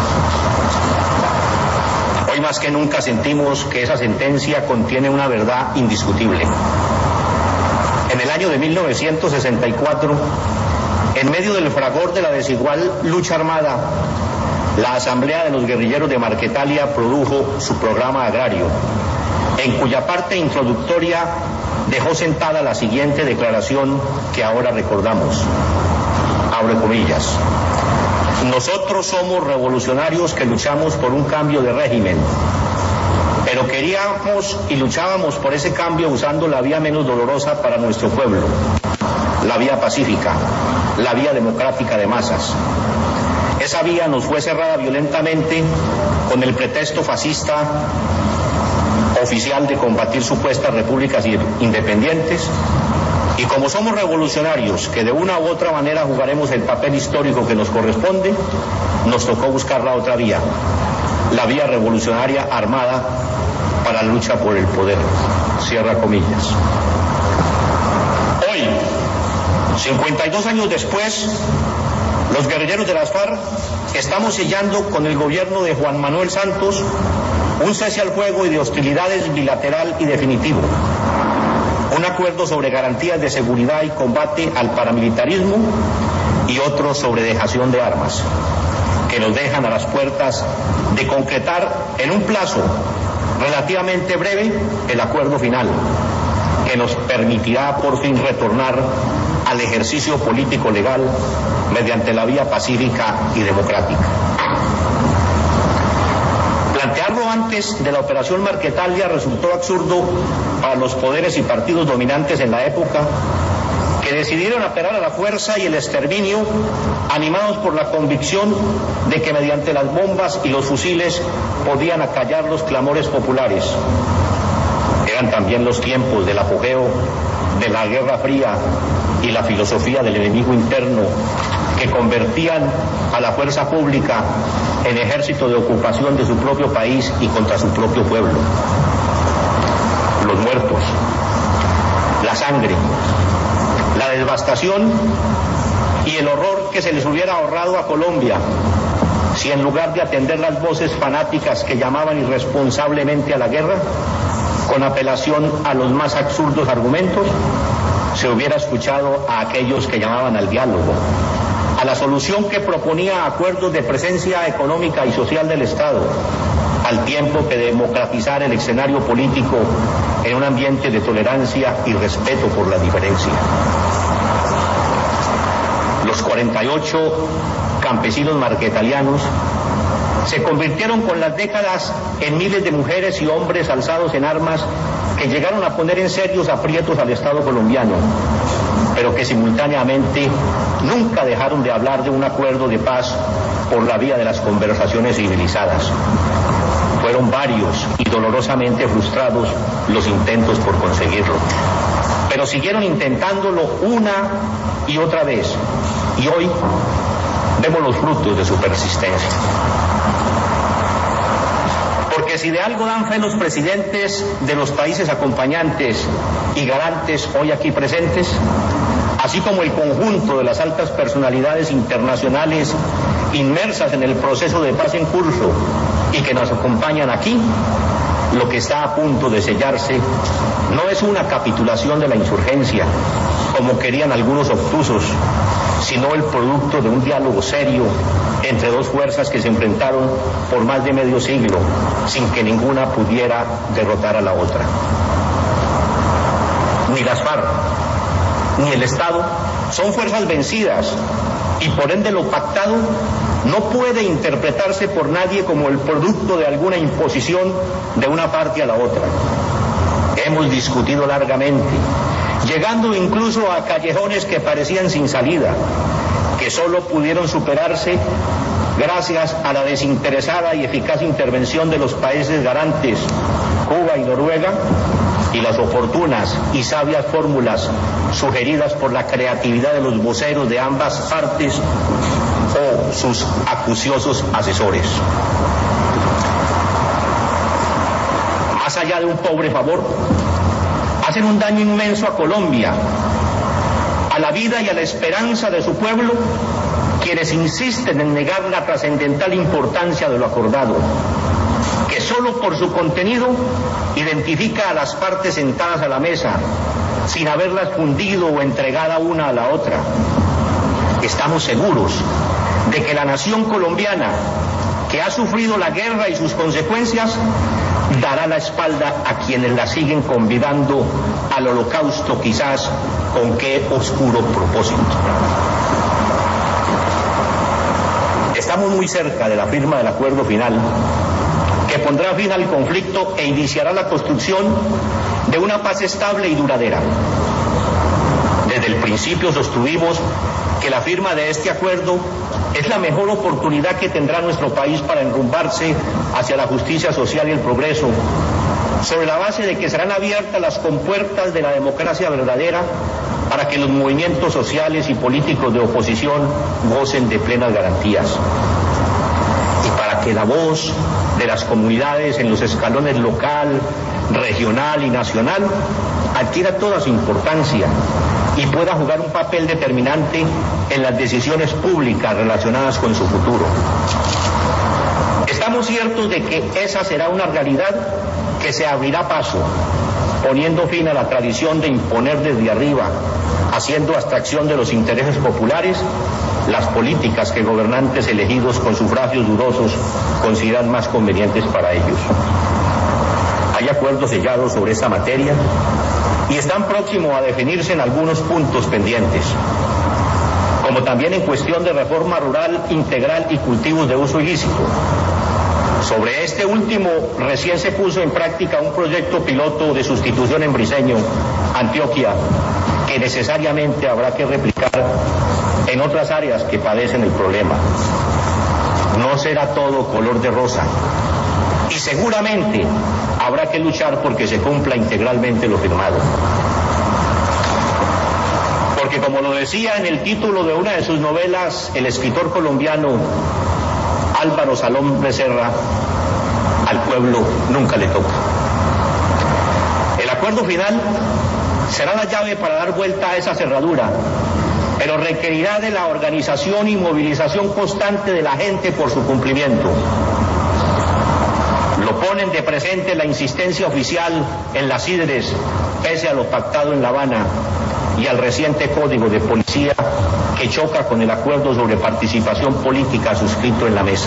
Hoy más que nunca sentimos que esa sentencia contiene una verdad indiscutible. En el año de mil novecientos sesenta y cuatro, en medio del fragor de la desigual lucha armada, la Asamblea de los Guerrilleros de Marquetalia produjo su programa agrario, en cuya parte introductoria dejó sentada la siguiente declaración que ahora recordamos. Abre comillas. Nosotros somos revolucionarios que luchamos por un cambio de régimen, pero queríamos y luchábamos por ese cambio usando la vía menos dolorosa para nuestro pueblo, la vía pacífica, la vía democrática de masas. Esa vía nos fue cerrada violentamente con el pretexto fascista oficial de combatir supuestas repúblicas independientes, y como somos revolucionarios que de una u otra manera jugaremos el papel histórico que nos corresponde, nos tocó buscar la otra vía, la vía revolucionaria armada para la lucha por el poder. Cierra comillas. Hoy, cincuenta y dos años después, los guerrilleros de las FARC estamos sellando con el gobierno de Juan Manuel Santos un cese al fuego y de hostilidades bilateral y definitivo, un acuerdo sobre garantías de seguridad y combate al paramilitarismo y otro sobre dejación de armas, que nos dejan a las puertas de concretar en un plazo relativamente breve el acuerdo final, que nos permitirá por fin retornar al ejercicio político legal mediante la vía pacífica y democrática. Plantearlo antes de la operación Marquetalia resultó absurdo para los poderes y partidos dominantes en la época, que decidieron apelar a la fuerza y el exterminio, animados por la convicción de que mediante las bombas y los fusiles podían acallar los clamores populares. Eran también los tiempos del apogeo de la Guerra Fría y la filosofía del enemigo interno, que convertían a la fuerza pública en ejército de ocupación de su propio país y contra su propio pueblo. Los muertos, la sangre, la devastación y el horror que se les hubiera ahorrado a Colombia si en lugar de atender las voces fanáticas que llamaban irresponsablemente a la guerra, con apelación a los más absurdos argumentos, se hubiera escuchado a aquellos que llamaban al diálogo, a la solución que proponía acuerdos de presencia económica y social del Estado, al tiempo que democratizar el escenario político en un ambiente de tolerancia y respeto por la diferencia. Los cuarenta y ocho campesinos marquetalianos se convirtieron con las décadas en miles de mujeres y hombres alzados en armas que llegaron a poner en serios aprietos al Estado colombiano, pero que simultáneamente nunca dejaron de hablar de un acuerdo de paz por la vía de las conversaciones civilizadas. Fueron varios y dolorosamente frustrados los intentos por conseguirlo, pero siguieron intentándolo una y otra vez, y hoy vemos los frutos de su persistencia. Porque si de algo dan fe los presidentes de los países acompañantes y garantes hoy aquí presentes, así como el conjunto de las altas personalidades internacionales inmersas en el proceso de paz en curso y que nos acompañan aquí, lo que está a punto de sellarse no es una capitulación de la insurgencia, como querían algunos obtusos, sino el producto de un diálogo serio entre dos fuerzas que se enfrentaron por más de medio siglo, sin que ninguna pudiera derrotar a la otra. Ni las FARC, ni el Estado son fuerzas vencidas, y por ende lo pactado no puede interpretarse por nadie como el producto de alguna imposición de una parte a la otra. Hemos discutido largamente, llegando incluso a callejones que parecían sin salida, que solo pudieron superarse gracias a la desinteresada y eficaz intervención de los países garantes, Cuba y Noruega, y las oportunas y sabias fórmulas sugeridas por la creatividad de los voceros de ambas partes o sus acuciosos asesores. más allá de un pobre favor, hacen un daño inmenso a Colombia, a la vida y a la esperanza de su pueblo, quienes insisten en negar la trascendental importancia de lo acordado, que solo por su contenido identifica a las partes sentadas a la mesa, sin haberlas fundido o entregada una a la otra. Estamos seguros de que la nación colombiana, que ha sufrido la guerra y sus consecuencias, dará la espalda a quienes la siguen convidando al holocausto, quizás con qué oscuro propósito. Estamos muy cerca de la firma del acuerdo final, que pondrá fin al conflicto e iniciará la construcción de una paz estable y duradera. Desde el principio sostuvimos que la firma de este acuerdo es la mejor oportunidad que tendrá nuestro país para enrumbarse hacia la justicia social y el progreso, sobre la base de que serán abiertas las compuertas de la democracia verdadera para que los movimientos sociales y políticos de oposición gocen de plenas garantías, y para que la voz de las comunidades en los escalones local, regional y nacional adquiera toda su importancia y pueda jugar un papel determinante en las decisiones públicas relacionadas con su futuro. Estamos ciertos de que esa será una realidad que se abrirá paso, poniendo fin a la tradición de imponer desde arriba, haciendo abstracción de los intereses populares, las políticas que gobernantes elegidos con sufragios dudosos consideran más convenientes para ellos. Hay acuerdos sellados sobre esta materia y están próximos a definirse en algunos puntos pendientes, como también en cuestión de reforma rural integral y cultivos de uso ilícito. Sobre este último, recién se puso en práctica un proyecto piloto de sustitución en Briceño, Antioquia, que necesariamente habrá que replicar en otras áreas que padecen el problema. No será todo color de rosa, y seguramente habrá que luchar porque se cumpla integralmente lo firmado. Porque, como lo decía en el título de una de sus novelas el escritor colombiano Álvaro Salón Becerra, al pueblo nunca le toca. El acuerdo final será la llave para dar vuelta a esa cerradura, pero requerirá de la organización y movilización constante de la gente por su cumplimiento. Lo ponen de presente la insistencia oficial en las I D R E S, pese a lo pactado en La Habana, y al reciente código de policía que choca con el acuerdo sobre participación política suscrito en la mesa.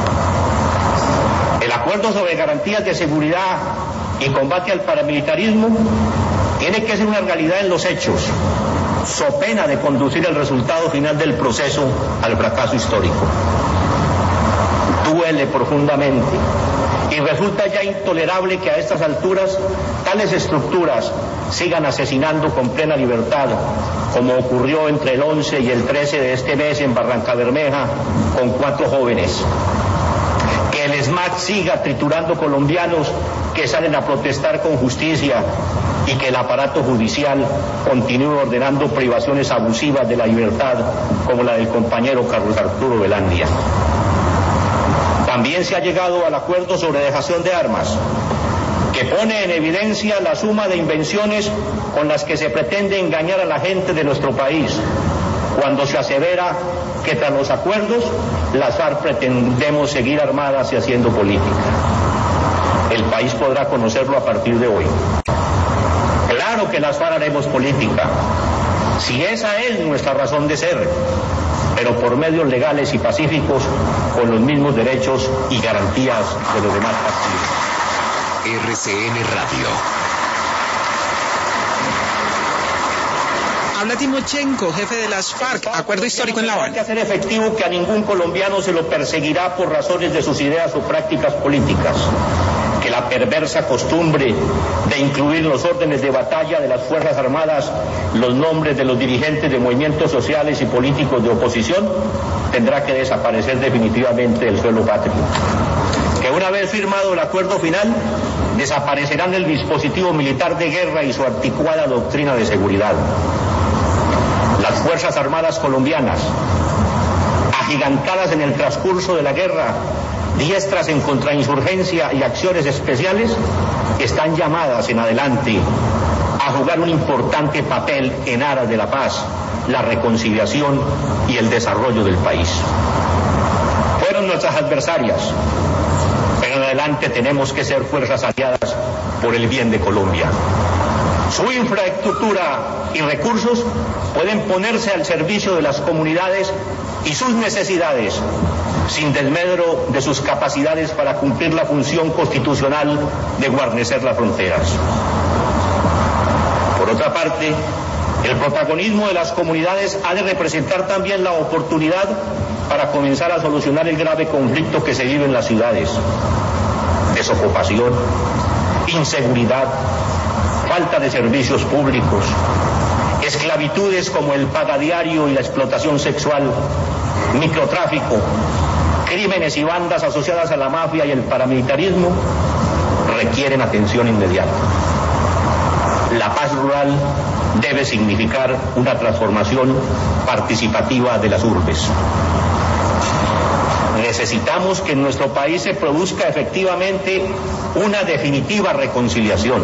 El acuerdo sobre garantías de seguridad y combate al paramilitarismo tiene que ser una realidad en los hechos, so pena de conducir el resultado final del proceso al fracaso histórico. Duele profundamente y resulta ya intolerable que a estas alturas tales estructuras sigan asesinando con plena libertad, como ocurrió entre el once y el trece de este mes en Barrancabermeja con cuatro jóvenes. Que el SMAT siga triturando colombianos que salen a protestar con justicia y que el aparato judicial continúe ordenando privaciones abusivas de la libertad como la del compañero Carlos Arturo Velandia. También se ha llegado al acuerdo sobre dejación de armas, que pone en evidencia la suma de invenciones con las que se pretende engañar a la gente de nuestro país, cuando se asevera que tras los acuerdos las FARC pretendemos seguir armadas y haciendo política. El país podrá conocerlo a partir de hoy. Claro que las FARC haremos política, si esa es nuestra razón de ser, pero por medios legales y pacíficos, con los mismos derechos y garantías de los demás partidos. R C N Radio. Habla Timochenko, jefe de las FARC, acuerdo histórico en La Habana. Hay que hacer efectivo que a ningún colombiano se lo perseguirá por razones de sus ideas o prácticas políticas, que la perversa costumbre de incluir en los órdenes de batalla de las Fuerzas Armadas los nombres de los dirigentes de movimientos sociales y políticos de oposición tendrá que desaparecer definitivamente del suelo patrio. Que una vez firmado el acuerdo final, desaparecerán el dispositivo militar de guerra y su articulada doctrina de seguridad. Las Fuerzas Armadas colombianas, agigantadas en el transcurso de la guerra, diestras en contrainsurgencia y acciones especiales, están llamadas en adelante a jugar un importante papel en aras de la paz, la reconciliación y el desarrollo del país. Fueron nuestras adversarias, pero en adelante tenemos que ser fuerzas aliadas por el bien de Colombia. Su infraestructura y recursos pueden ponerse al servicio de las comunidades y sus necesidades, sin desmedro de sus capacidades para cumplir la función constitucional de guarnecer las fronteras. Por otra parte, el protagonismo de las comunidades ha de representar también la oportunidad para comenzar a solucionar el grave conflicto que se vive en las ciudades. Desocupación, inseguridad, falta de servicios públicos, esclavitudes como el pagadiario y la explotación sexual, microtráfico, crímenes y bandas asociadas a la mafia y el paramilitarismo requieren atención inmediata. La paz rural debe significar una transformación participativa de las urbes. Necesitamos que en nuestro país se produzca efectivamente una definitiva reconciliación.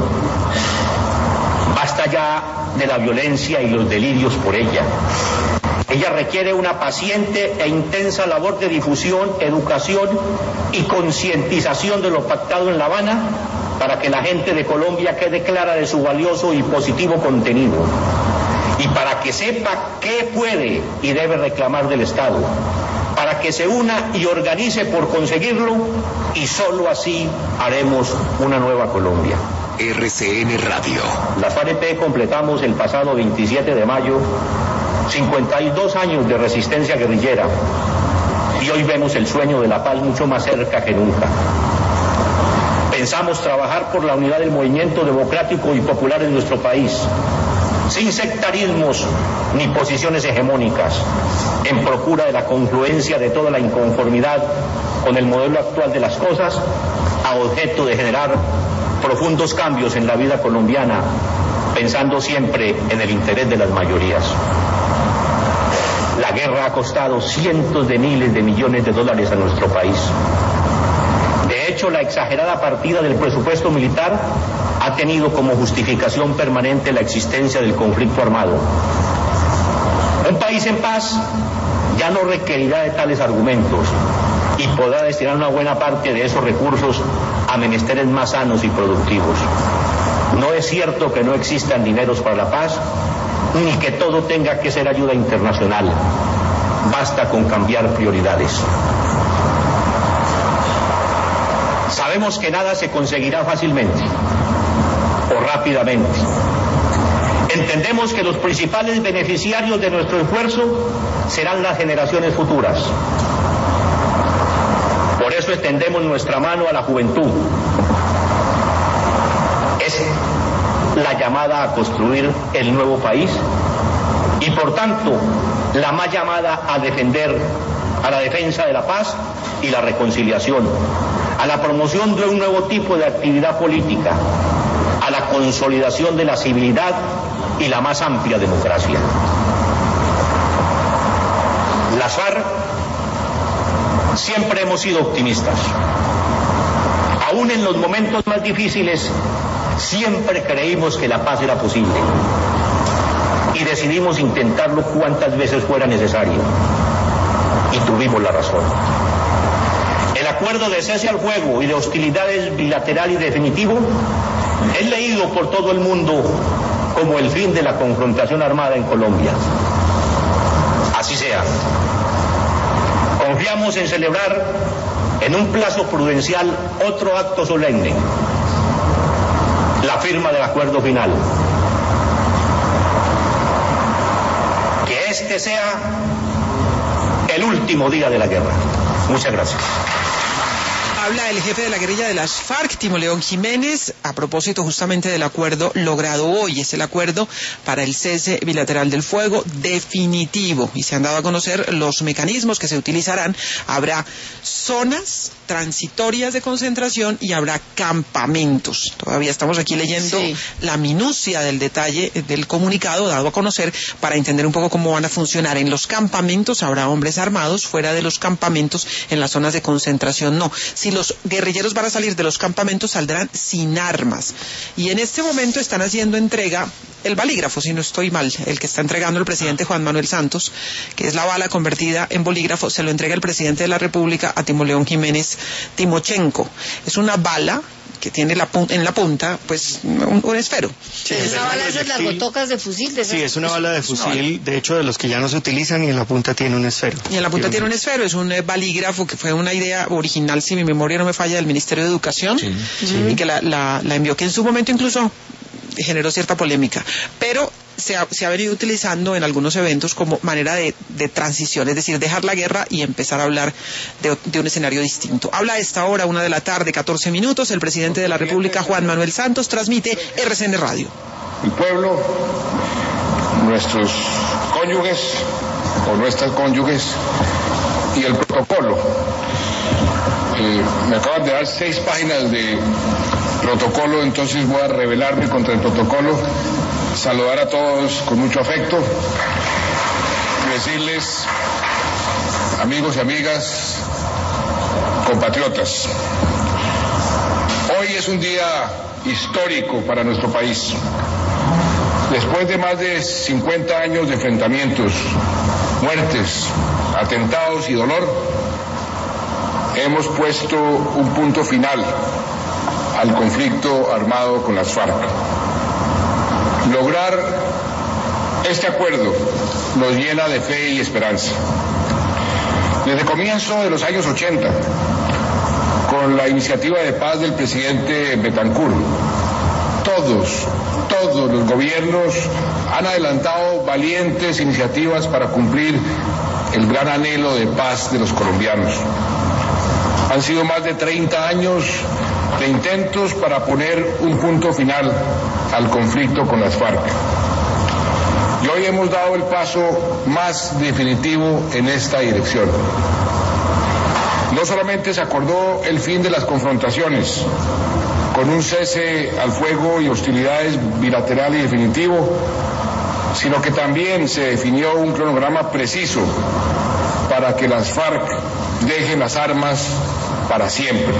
Basta ya de la violencia y los delirios por ella. Ella requiere una paciente e intensa labor de difusión, educación y concientización de lo pactado en La Habana para que la gente de Colombia quede clara de su valioso y positivo contenido y para que sepa qué puede y debe reclamar del Estado, para que se una y organice por conseguirlo, y solo así haremos una nueva Colombia. R C N Radio. Las F A R E P completamos el pasado veintisiete de mayo cincuenta y dos años de resistencia guerrillera, y hoy vemos el sueño de la paz mucho más cerca que nunca. Pensamos trabajar por la unidad del movimiento democrático y popular en nuestro país, sin sectarismos ni posiciones hegemónicas, en procura de la confluencia de toda la inconformidad con el modelo actual de las cosas, a objeto de generar profundos cambios en la vida colombiana, pensando siempre en el interés de las mayorías. La guerra ha costado cientos de miles de millones de dólares a nuestro país. De hecho, la exagerada partida del presupuesto militar ha tenido como justificación permanente la existencia del conflicto armado. Un país en paz ya no requerirá de tales argumentos y podrá destinar una buena parte de esos recursos a menesteres más sanos y productivos. No es cierto que no existan dineros para la paz, ni que todo tenga que ser ayuda internacional. Basta con cambiar prioridades. Sabemos que nada se conseguirá fácilmente o rápidamente. Entendemos que los principales beneficiarios de nuestro esfuerzo serán las generaciones futuras. Por eso extendemos nuestra mano a la juventud. Es la llamada a construir el nuevo país y por tanto la más llamada a defender, a la defensa de la paz y la reconciliación, a la promoción de un nuevo tipo de actividad política, a la consolidación de la civilidad y la más amplia democracia. Las F A R siempre hemos sido optimistas. Aún en los momentos más difíciles, siempre creímos que la paz era posible y decidimos intentarlo cuantas veces fuera necesario, y tuvimos la razón. El acuerdo de cese al fuego y de hostilidades bilateral y definitivo es leído por todo el mundo como el fin de la confrontación armada en Colombia. Así sea. Confiamos en celebrar en un plazo prudencial otro acto solemne, la firma del acuerdo final. Que este sea el último día de la guerra. Muchas gracias. Habla el jefe de la guerrilla de las FARC, Timo León Jiménez, a propósito justamente del acuerdo logrado hoy. Es el acuerdo para el cese bilateral del fuego definitivo y se han dado a conocer los mecanismos que se utilizarán. Habrá zonas transitorias de concentración y habrá campamentos. Todavía estamos aquí leyendo sí. la minucia del detalle del comunicado dado a conocer para entender un poco cómo van a funcionar. En los campamentos habrá hombres armados, fuera de los campamentos, en las zonas de concentración no. Si los guerrilleros van a salir de los campamentos, saldrán sin armas. Y en este momento están haciendo entrega el balígrafo, si no estoy mal, el que está entregando el presidente Juan Manuel Santos, que es la bala convertida en bolígrafo, se lo entrega el presidente de la República a Timoleón Jiménez Timochenko. Es una bala que tiene la en la punta, pues, un, un esfero. Sí, es una bala de esas largotocas de fusil. De esas... Sí, es una bala de fusil, de hecho, de los que ya no se utilizan, y en la punta tiene un esfero. Y en la punta tiene un esfero, es un eh, balígrafo que fue una idea original, si mi memoria no me falla, del Ministerio de Educación, sí, sí. y que la, la, la envió, que en su momento incluso generó cierta polémica, pero se ha, se ha venido utilizando en algunos eventos como manera de, de transición, es decir, dejar la guerra y empezar a hablar de, de un escenario distinto. Habla a esta hora, una de la tarde, catorce minutos, el presidente de la República, Juan Manuel Santos, transmite R C N Radio. El pueblo, nuestros cónyuges o nuestras cónyuges y el protocolo. Eh, me acaban de dar seis páginas de protocolo, entonces voy a rebelarme contra el protocolo, saludar a todos con mucho afecto y decirles, amigos y amigas, compatriotas, hoy es un día histórico para nuestro país. Después de más de cincuenta años de enfrentamientos, muertes, atentados y dolor, hemos puesto un punto final al conflicto armado con las FARC. Lograr este acuerdo nos llena de fe y esperanza. Desde comienzo de los años ochenta, con la iniciativa de paz del presidente Betancur, todos, todos los gobiernos han adelantado valientes iniciativas para cumplir el gran anhelo de paz de los colombianos. Han sido más de treinta años de intentos para poner un punto final al conflicto con las FARC. Y hoy hemos dado el paso más definitivo en esta dirección. No solamente se acordó el fin de las confrontaciones, con un cese al fuego y hostilidades bilateral y definitivo, sino que también se definió un cronograma preciso para que las FARC dejen las armas para siempre.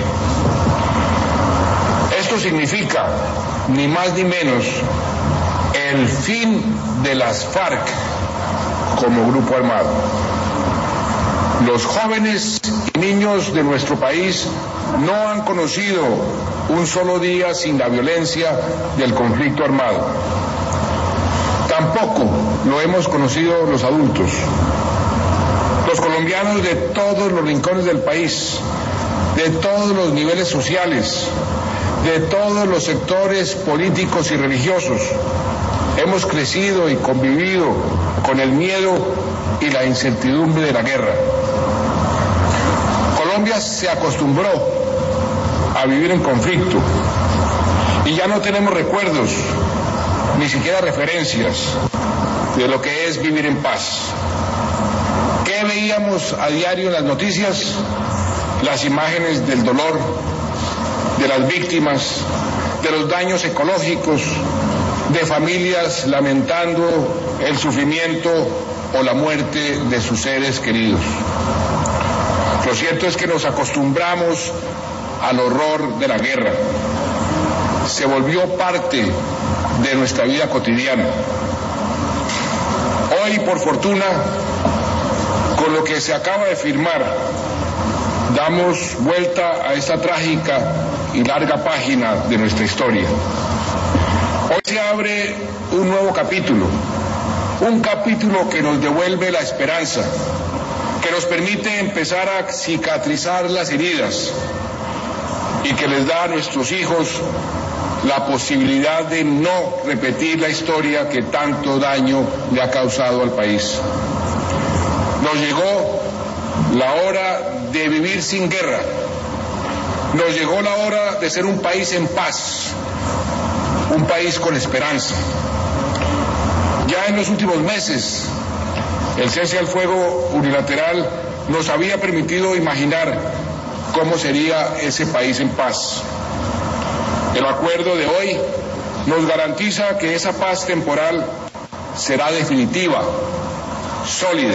Esto significa, ni más ni menos, el fin de las FARC como grupo armado. Los jóvenes y niños de nuestro país no han conocido un solo día sin la violencia del conflicto armado. Tampoco lo hemos conocido los adultos. Los colombianos de todos los rincones del país, de todos los niveles sociales, de todos los sectores políticos y religiosos, hemos crecido y convivido con el miedo y la incertidumbre de la guerra. Colombia se acostumbró a vivir en conflicto y ya no tenemos recuerdos, ni siquiera referencias de lo que es vivir en paz. ¿Qué veíamos a diario en las noticias? Las imágenes del dolor, de las víctimas, de los daños ecológicos, de familias lamentando el sufrimiento o la muerte de sus seres queridos. Lo cierto es que nos acostumbramos al horror de la guerra. Se volvió parte de nuestra vida cotidiana. Hoy, por fortuna, con lo que se acaba de firmar, damos vuelta a esta trágica y larga página de nuestra historia. Hoy se abre un nuevo capítulo, un capítulo que nos devuelve la esperanza, que nos permite empezar a cicatrizar las heridas y que les da a nuestros hijos la posibilidad de no repetir la historia que tanto daño le ha causado al país. Nos llegó la hora de vivir sin guerra. Nos llegó la hora de ser un país en paz, un país con esperanza. Ya en los últimos meses, el cese al fuego unilateral nos había permitido imaginar cómo sería ese país en paz. El acuerdo de hoy nos garantiza que esa paz temporal será definitiva, sólida.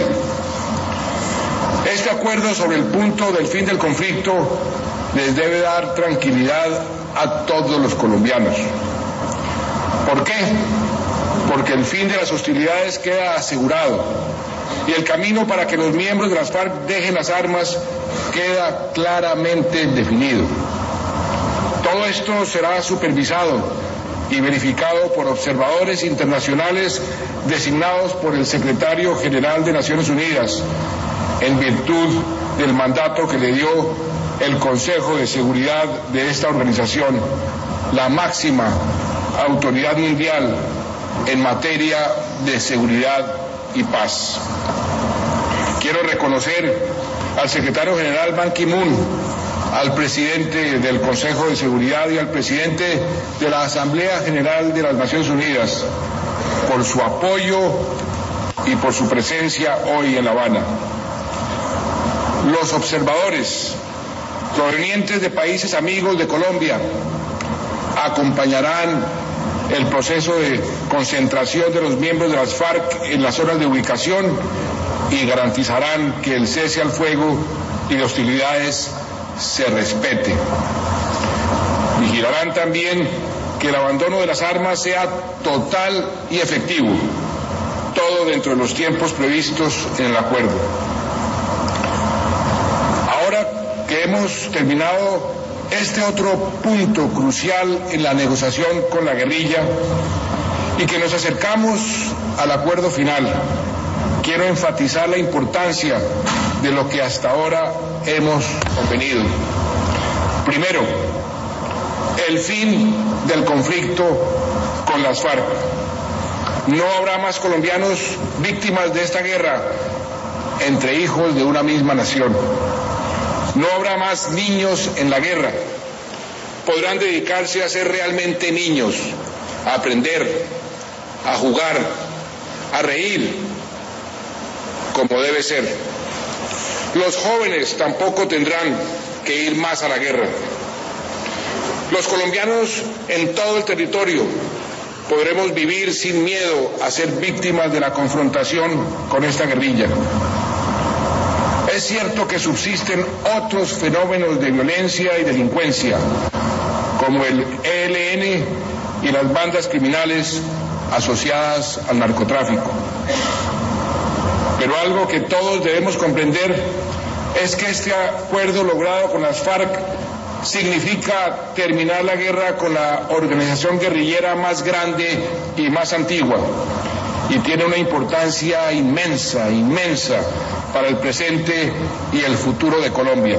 Este acuerdo sobre el punto del fin del conflicto les debe dar tranquilidad a todos los colombianos. ¿Por qué? Porque el fin de las hostilidades queda asegurado y el camino para que los miembros de las FARC dejen las armas queda claramente definido. Todo esto será supervisado y verificado por observadores internacionales designados por el Secretario General de Naciones Unidas, en virtud del mandato que le dio el Consejo de Seguridad de esta organización, la máxima autoridad mundial en materia de seguridad y paz. Quiero reconocer al secretario general Ban Ki-moon, al presidente del Consejo de Seguridad y al presidente de la Asamblea General de las Naciones Unidas por su apoyo y por su presencia hoy en La Habana. Los observadores provenientes de países amigos de Colombia acompañarán el proceso de concentración de los miembros de las FARC en las zonas de ubicación y garantizarán que el cese al fuego y de hostilidades se respete. Vigilarán también que el abandono de las armas sea total y efectivo, todo dentro de los tiempos previstos en el acuerdo. Ahora que hemos terminado este otro punto crucial en la negociación con la guerrilla y que nos acercamos al acuerdo final, quiero enfatizar la importancia de lo que hasta ahora hemos convenido. Primero, el fin del conflicto con las FARC. No habrá más colombianos víctimas de esta guerra entre hijos de una misma nación. No habrá más niños en la guerra. Podrán dedicarse a ser realmente niños, a aprender, a jugar, a reír, como debe ser. Los jóvenes tampoco tendrán que ir más a la guerra. Los colombianos en todo el territorio podremos vivir sin miedo a ser víctimas de la confrontación con esta guerrilla. Es cierto que subsisten otros fenómenos de violencia y delincuencia, como el E L N y las bandas criminales asociadas al narcotráfico. Pero algo que todos debemos comprender es que este acuerdo logrado con las FARC significa terminar la guerra con la organización guerrillera más grande y más antigua, y tiene una importancia inmensa, inmensa para el presente y el futuro de Colombia.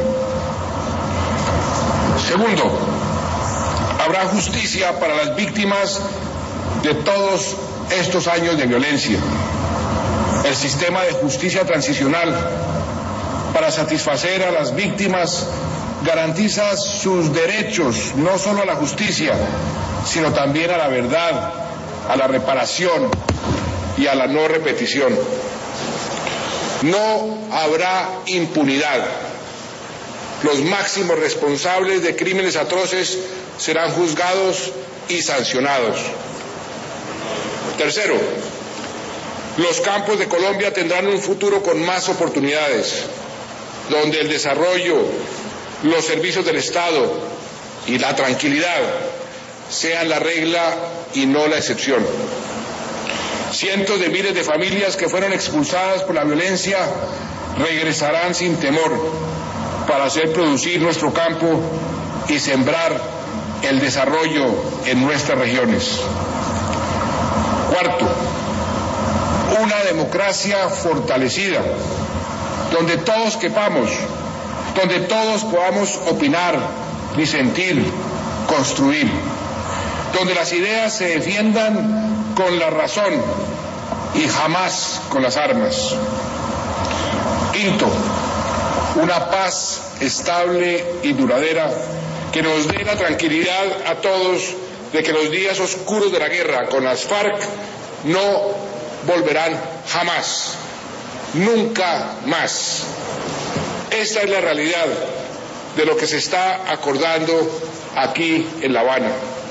Segundo, habrá justicia para las víctimas de todos estos años de violencia. El sistema de justicia transicional para satisfacer a las víctimas garantiza sus derechos no solo a la justicia, sino también a la verdad, a la reparación y a la no repetición. No habrá impunidad. Los máximos responsables de crímenes atroces serán juzgados y sancionados. Tercero, los campos de Colombia tendrán un futuro con más oportunidades, donde el desarrollo, los servicios del Estado y la tranquilidad sean la regla y no la excepción. Cientos de miles de familias que fueron expulsadas por la violencia regresarán sin temor para hacer producir nuestro campo y sembrar el desarrollo en nuestras regiones. Cuarto, una democracia fortalecida, donde todos quepamos, donde todos podamos opinar, disentir, construir, donde las ideas se defiendan con la razón y jamás con las armas. Quinto, una paz estable y duradera que nos dé la tranquilidad a todos de que los días oscuros de la guerra con las FARC no volverán jamás, nunca más. Esta es la realidad de lo que se está acordando aquí en La Habana.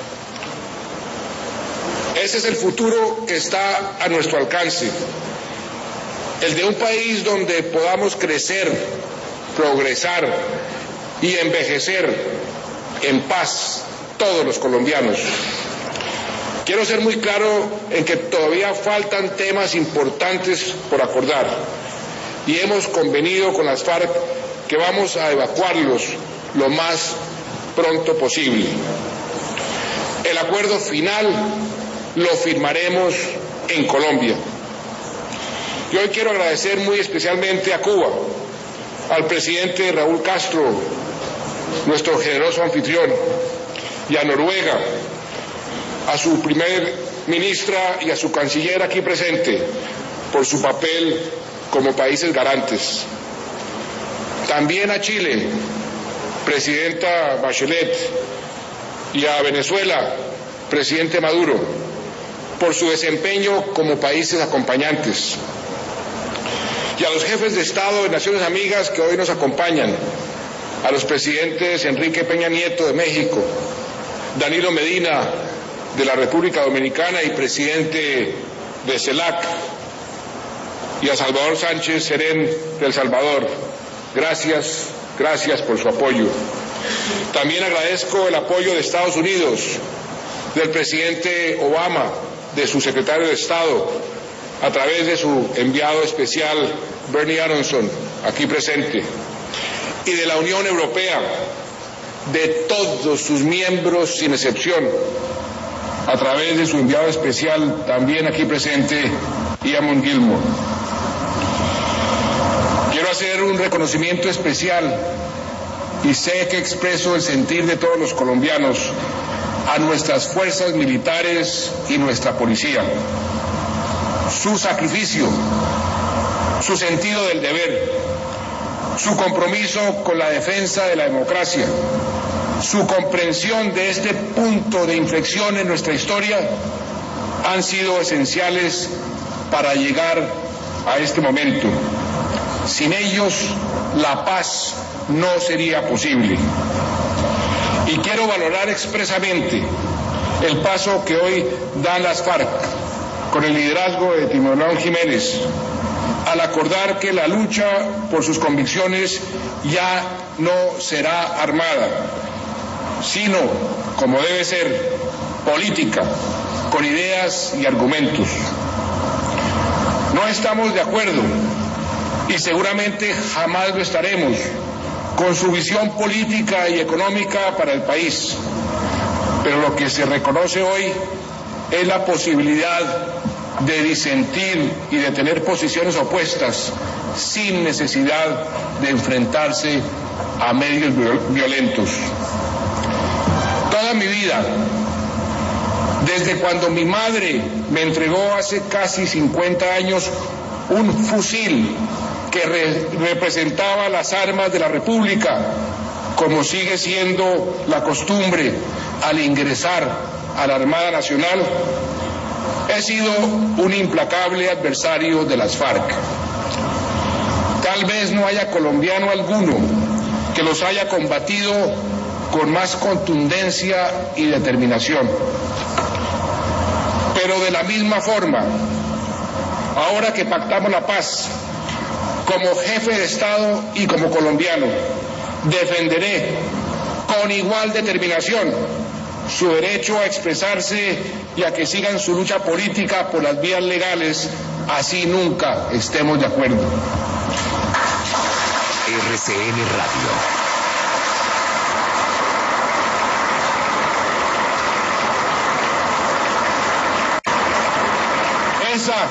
Ese es el futuro que está a nuestro alcance, el de un país donde podamos crecer, progresar y envejecer en paz todos los colombianos. Quiero ser muy claro en que todavía faltan temas importantes por acordar y hemos convenido con las FARC que vamos a evacuarlos lo más pronto posible. El acuerdo final lo firmaremos en Colombia. Y hoy quiero agradecer muy especialmente a Cuba, al presidente Raúl Castro, nuestro generoso anfitrión, y a Noruega, a su primer ministra y a su canciller aquí presente, por su papel como países garantes. También a Chile, presidenta Bachelet, y a Venezuela, presidente Maduro, por su desempeño como países acompañantes. Y a los jefes de Estado de Naciones Amigas que hoy nos acompañan, a los presidentes Enrique Peña Nieto de México, Danilo Medina de la República Dominicana y presidente de CELAC, y a Salvador Sánchez Serén de El Salvador. Gracias, gracias por su apoyo. También agradezco el apoyo de Estados Unidos, del presidente Obama, de su secretario de Estado, a través de su enviado especial Bernie Aronson, aquí presente, y de la Unión Europea, de todos sus miembros sin excepción, a través de su enviado especial también aquí presente, Eamon Gilmore. Quiero hacer un reconocimiento especial, y sé que expreso el sentir de todos los colombianos, a nuestras fuerzas militares y nuestra policía. Su sacrificio, su sentido del deber, su compromiso con la defensa de la democracia, su comprensión de este punto de inflexión en nuestra historia han sido esenciales para llegar a este momento. Sin ellos, la paz no sería posible. Y quiero valorar expresamente el paso que hoy dan las FARC con el liderazgo de Timolón Jiménez al acordar que la lucha por sus convicciones ya no será armada, sino, como debe ser, política, con ideas y argumentos. No estamos de acuerdo, y seguramente jamás lo estaremos, con su visión política y económica para el país. Pero lo que se reconoce hoy es la posibilidad de disentir y de tener posiciones opuestas sin necesidad de enfrentarse a medios violentos. Toda mi vida, desde cuando mi madre me entregó hace casi cincuenta años un fusil que re representaba las armas de la República, como sigue siendo la costumbre al ingresar a la Armada Nacional, he sido un implacable adversario de las FARC. Tal vez no haya colombiano alguno que los haya combatido con más contundencia y determinación. Pero de la misma forma, ahora que pactamos la paz, como jefe de Estado y como colombiano, defenderé con igual determinación su derecho a expresarse y a que sigan su lucha política por las vías legales, así nunca estemos de acuerdo. R C N Radio. Esa,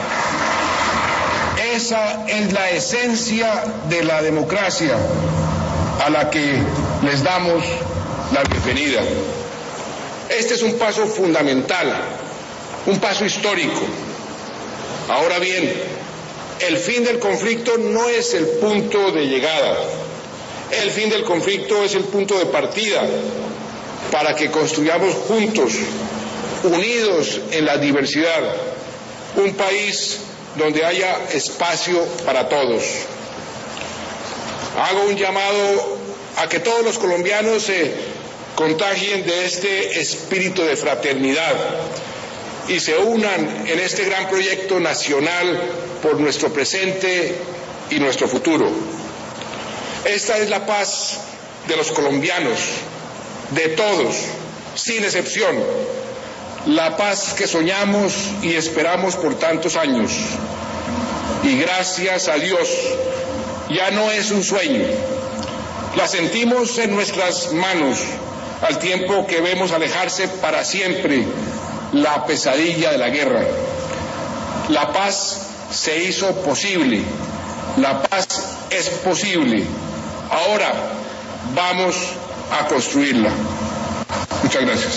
esa es la esencia de la democracia a la que les damos la bienvenida. Este es un paso fundamental, un paso histórico. Ahora bien, el fin del conflicto no es el punto de llegada. El fin del conflicto es el punto de partida para que construyamos juntos, unidos en la diversidad, un país donde haya espacio para todos. Hago un llamado a que todos los colombianos se contagien de este espíritu de fraternidad y se unan en este gran proyecto nacional por nuestro presente y nuestro futuro. Esta es la paz de los colombianos, de todos, sin excepción, la paz que soñamos y esperamos por tantos años. Y gracias a Dios, ya no es un sueño, la sentimos en nuestras manos, al tiempo que vemos alejarse para siempre la pesadilla de la guerra. La paz se hizo posible, la paz es posible. Ahora vamos a construirla. Muchas gracias.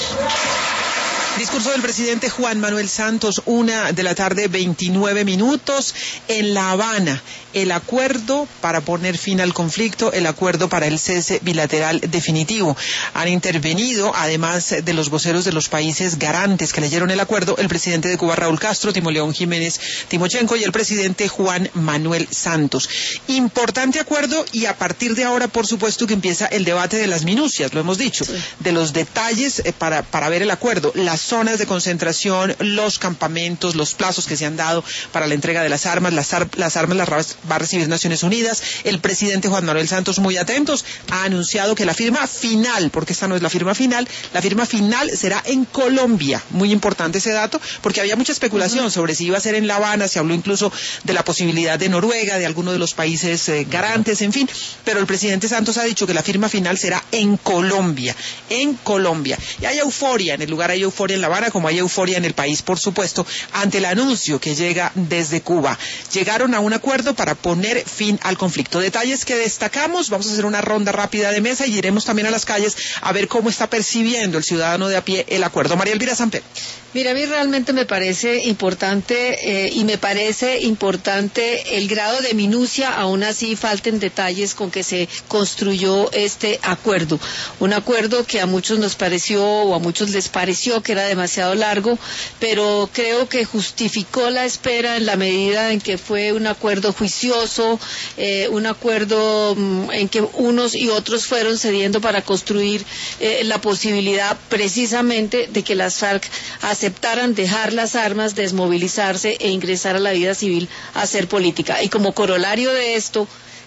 Discurso del presidente Juan Manuel Santos, una de la tarde, veintinueve minutos, en La Habana. El acuerdo para poner fin al conflicto, el acuerdo para el cese bilateral definitivo. Han intervenido, además de los voceros de los países garantes que leyeron el acuerdo, el presidente de Cuba, Raúl Castro, Timoleón Jiménez Timochenko, y el presidente Juan Manuel Santos. Importante acuerdo, y a partir de ahora, por supuesto, que empieza el debate de las minucias, lo hemos dicho, sí, de los detalles eh, para, para ver el acuerdo, las zonas de concentración, los campamentos, los plazos que se han dado para la entrega de las armas, las, ar las armas las va a recibir Naciones Unidas. El presidente Juan Manuel Santos, muy atentos, ha anunciado que la firma final, porque esta no es la firma final, la firma final será en Colombia. Muy importante ese dato, porque había mucha especulación uh-huh. sobre si iba a ser en La Habana, se habló incluso de la posibilidad de Noruega, de alguno de los países eh, garantes, en fin, pero el presidente Santos ha dicho que la firma final será en Colombia, en Colombia. Y hay euforia, en el lugar hay euforia en La Habana, como hay euforia en el país, por supuesto, ante el anuncio que llega desde Cuba. Llegaron a un acuerdo para poner fin al conflicto. Detalles que destacamos, vamos a hacer una ronda rápida de mesa y iremos también a las calles a ver cómo está percibiendo el ciudadano de a pie el acuerdo. María Elvira Samper. Mira, a mí realmente me parece importante eh, y me parece importante el grado de minucia, aún así falten detalles con que se construyó este acuerdo. Un acuerdo que a muchos nos pareció o a muchos les pareció que era demasiado largo, pero creo que justificó la espera en la medida en que fue un acuerdo juicioso, eh, un acuerdo mm, en que unos y otros fueron cediendo para construir eh, la posibilidad precisamente de que las FARC aceptaran dejar las armas, desmovilizarse e ingresar a la vida civil a hacer política. Y como corolario de esto,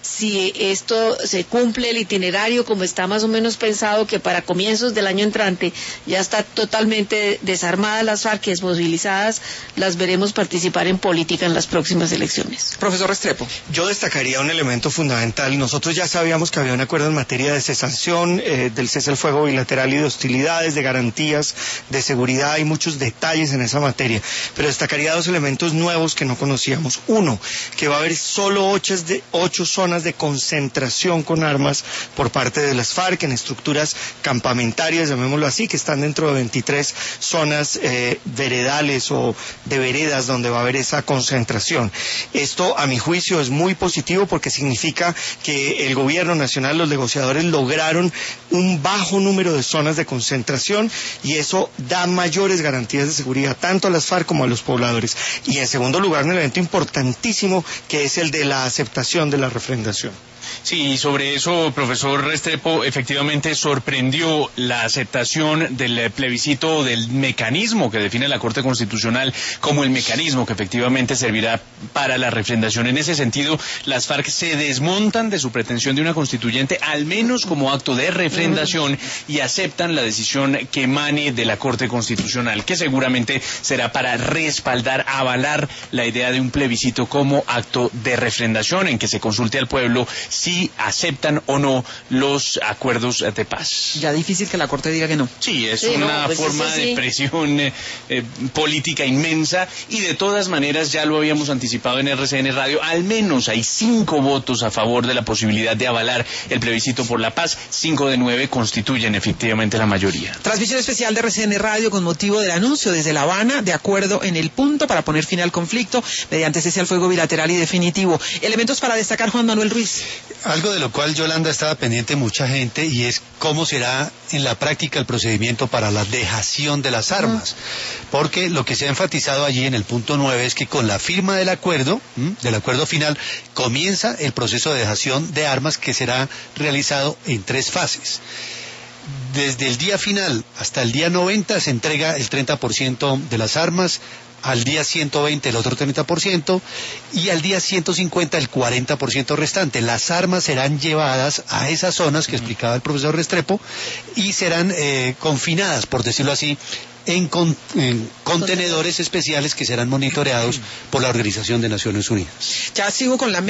si esto se cumple el itinerario como está más o menos pensado, que para comienzos del año entrante ya está totalmente desarmadas las FARC, desmovilizadas, las veremos participar en política en las próximas elecciones. Profesor Restrepo. Yo destacaría un elemento fundamental. Nosotros ya sabíamos que había un acuerdo en materia de cesación, eh, del cese al fuego bilateral y de hostilidades, de garantías, de seguridad. Hay muchos detalles en esa materia, pero destacaría dos elementos nuevos que no conocíamos. Uno, que va a haber solo ocho, de, ocho zonas de concentración con armas por parte de las FARC en estructuras campamentarias, llamémoslo así, que están dentro de veintitrés zonas eh, veredales o de veredas donde va a haber esa concentración. Esto, a mi juicio, es muy positivo porque significa que el gobierno nacional, los negociadores, lograron un bajo número de zonas de concentración y eso da mayores garantías de seguridad tanto a las FARC como a los pobladores. Y en segundo lugar, un elemento importantísimo que es el de la aceptación de la refrendación. Sí, sobre eso, profesor Restrepo, efectivamente sorprendió la aceptación del plebiscito, del mecanismo que define la Corte Constitucional como el mecanismo que efectivamente servirá para la refrendación. En ese sentido, las FARC se desmontan de su pretensión de una constituyente, al menos como acto de refrendación, y aceptan la decisión que emane de la Corte Constitucional, que seguramente será para respaldar, avalar la idea de un plebiscito como acto de refrendación, en que se consulte al pueblo si aceptan o no los acuerdos de paz. Ya difícil que la Corte diga que no. Sí, es sí, una no, pues forma sí. de presión eh, eh, política inmensa, y de todas maneras ya lo habíamos anticipado en R C N Radio, al menos hay cinco votos a favor de la posibilidad de avalar el plebiscito por la paz, cinco de nueve constituyen efectivamente la mayoría. Transmisión especial de R C N Radio con motivo del anuncio desde La Habana de acuerdo en el punto para poner fin al conflicto mediante cese al fuego bilateral y definitivo. Elementos para destacar, Juan Manuel Ruiz. Algo de lo cual, Yolanda, estaba pendiente mucha gente, y es cómo será en la práctica el procedimiento para la dejación de las armas. Porque lo que se ha enfatizado allí en el punto nueve es que con la firma del acuerdo, ¿m? del acuerdo final, comienza el proceso de dejación de armas, que será realizado en tres fases. Desde el día final hasta el día noventa se entrega el treinta por ciento de las armas, al día ciento veinte el otro treinta por ciento y al día ciento cincuenta el cuarenta por ciento restante. Las armas serán llevadas a esas zonas que explicaba el profesor Restrepo y serán eh, confinadas, por decirlo así, en, con, en contenedores especiales que serán monitoreados por la Organización de Naciones Unidas. Ya sigo con la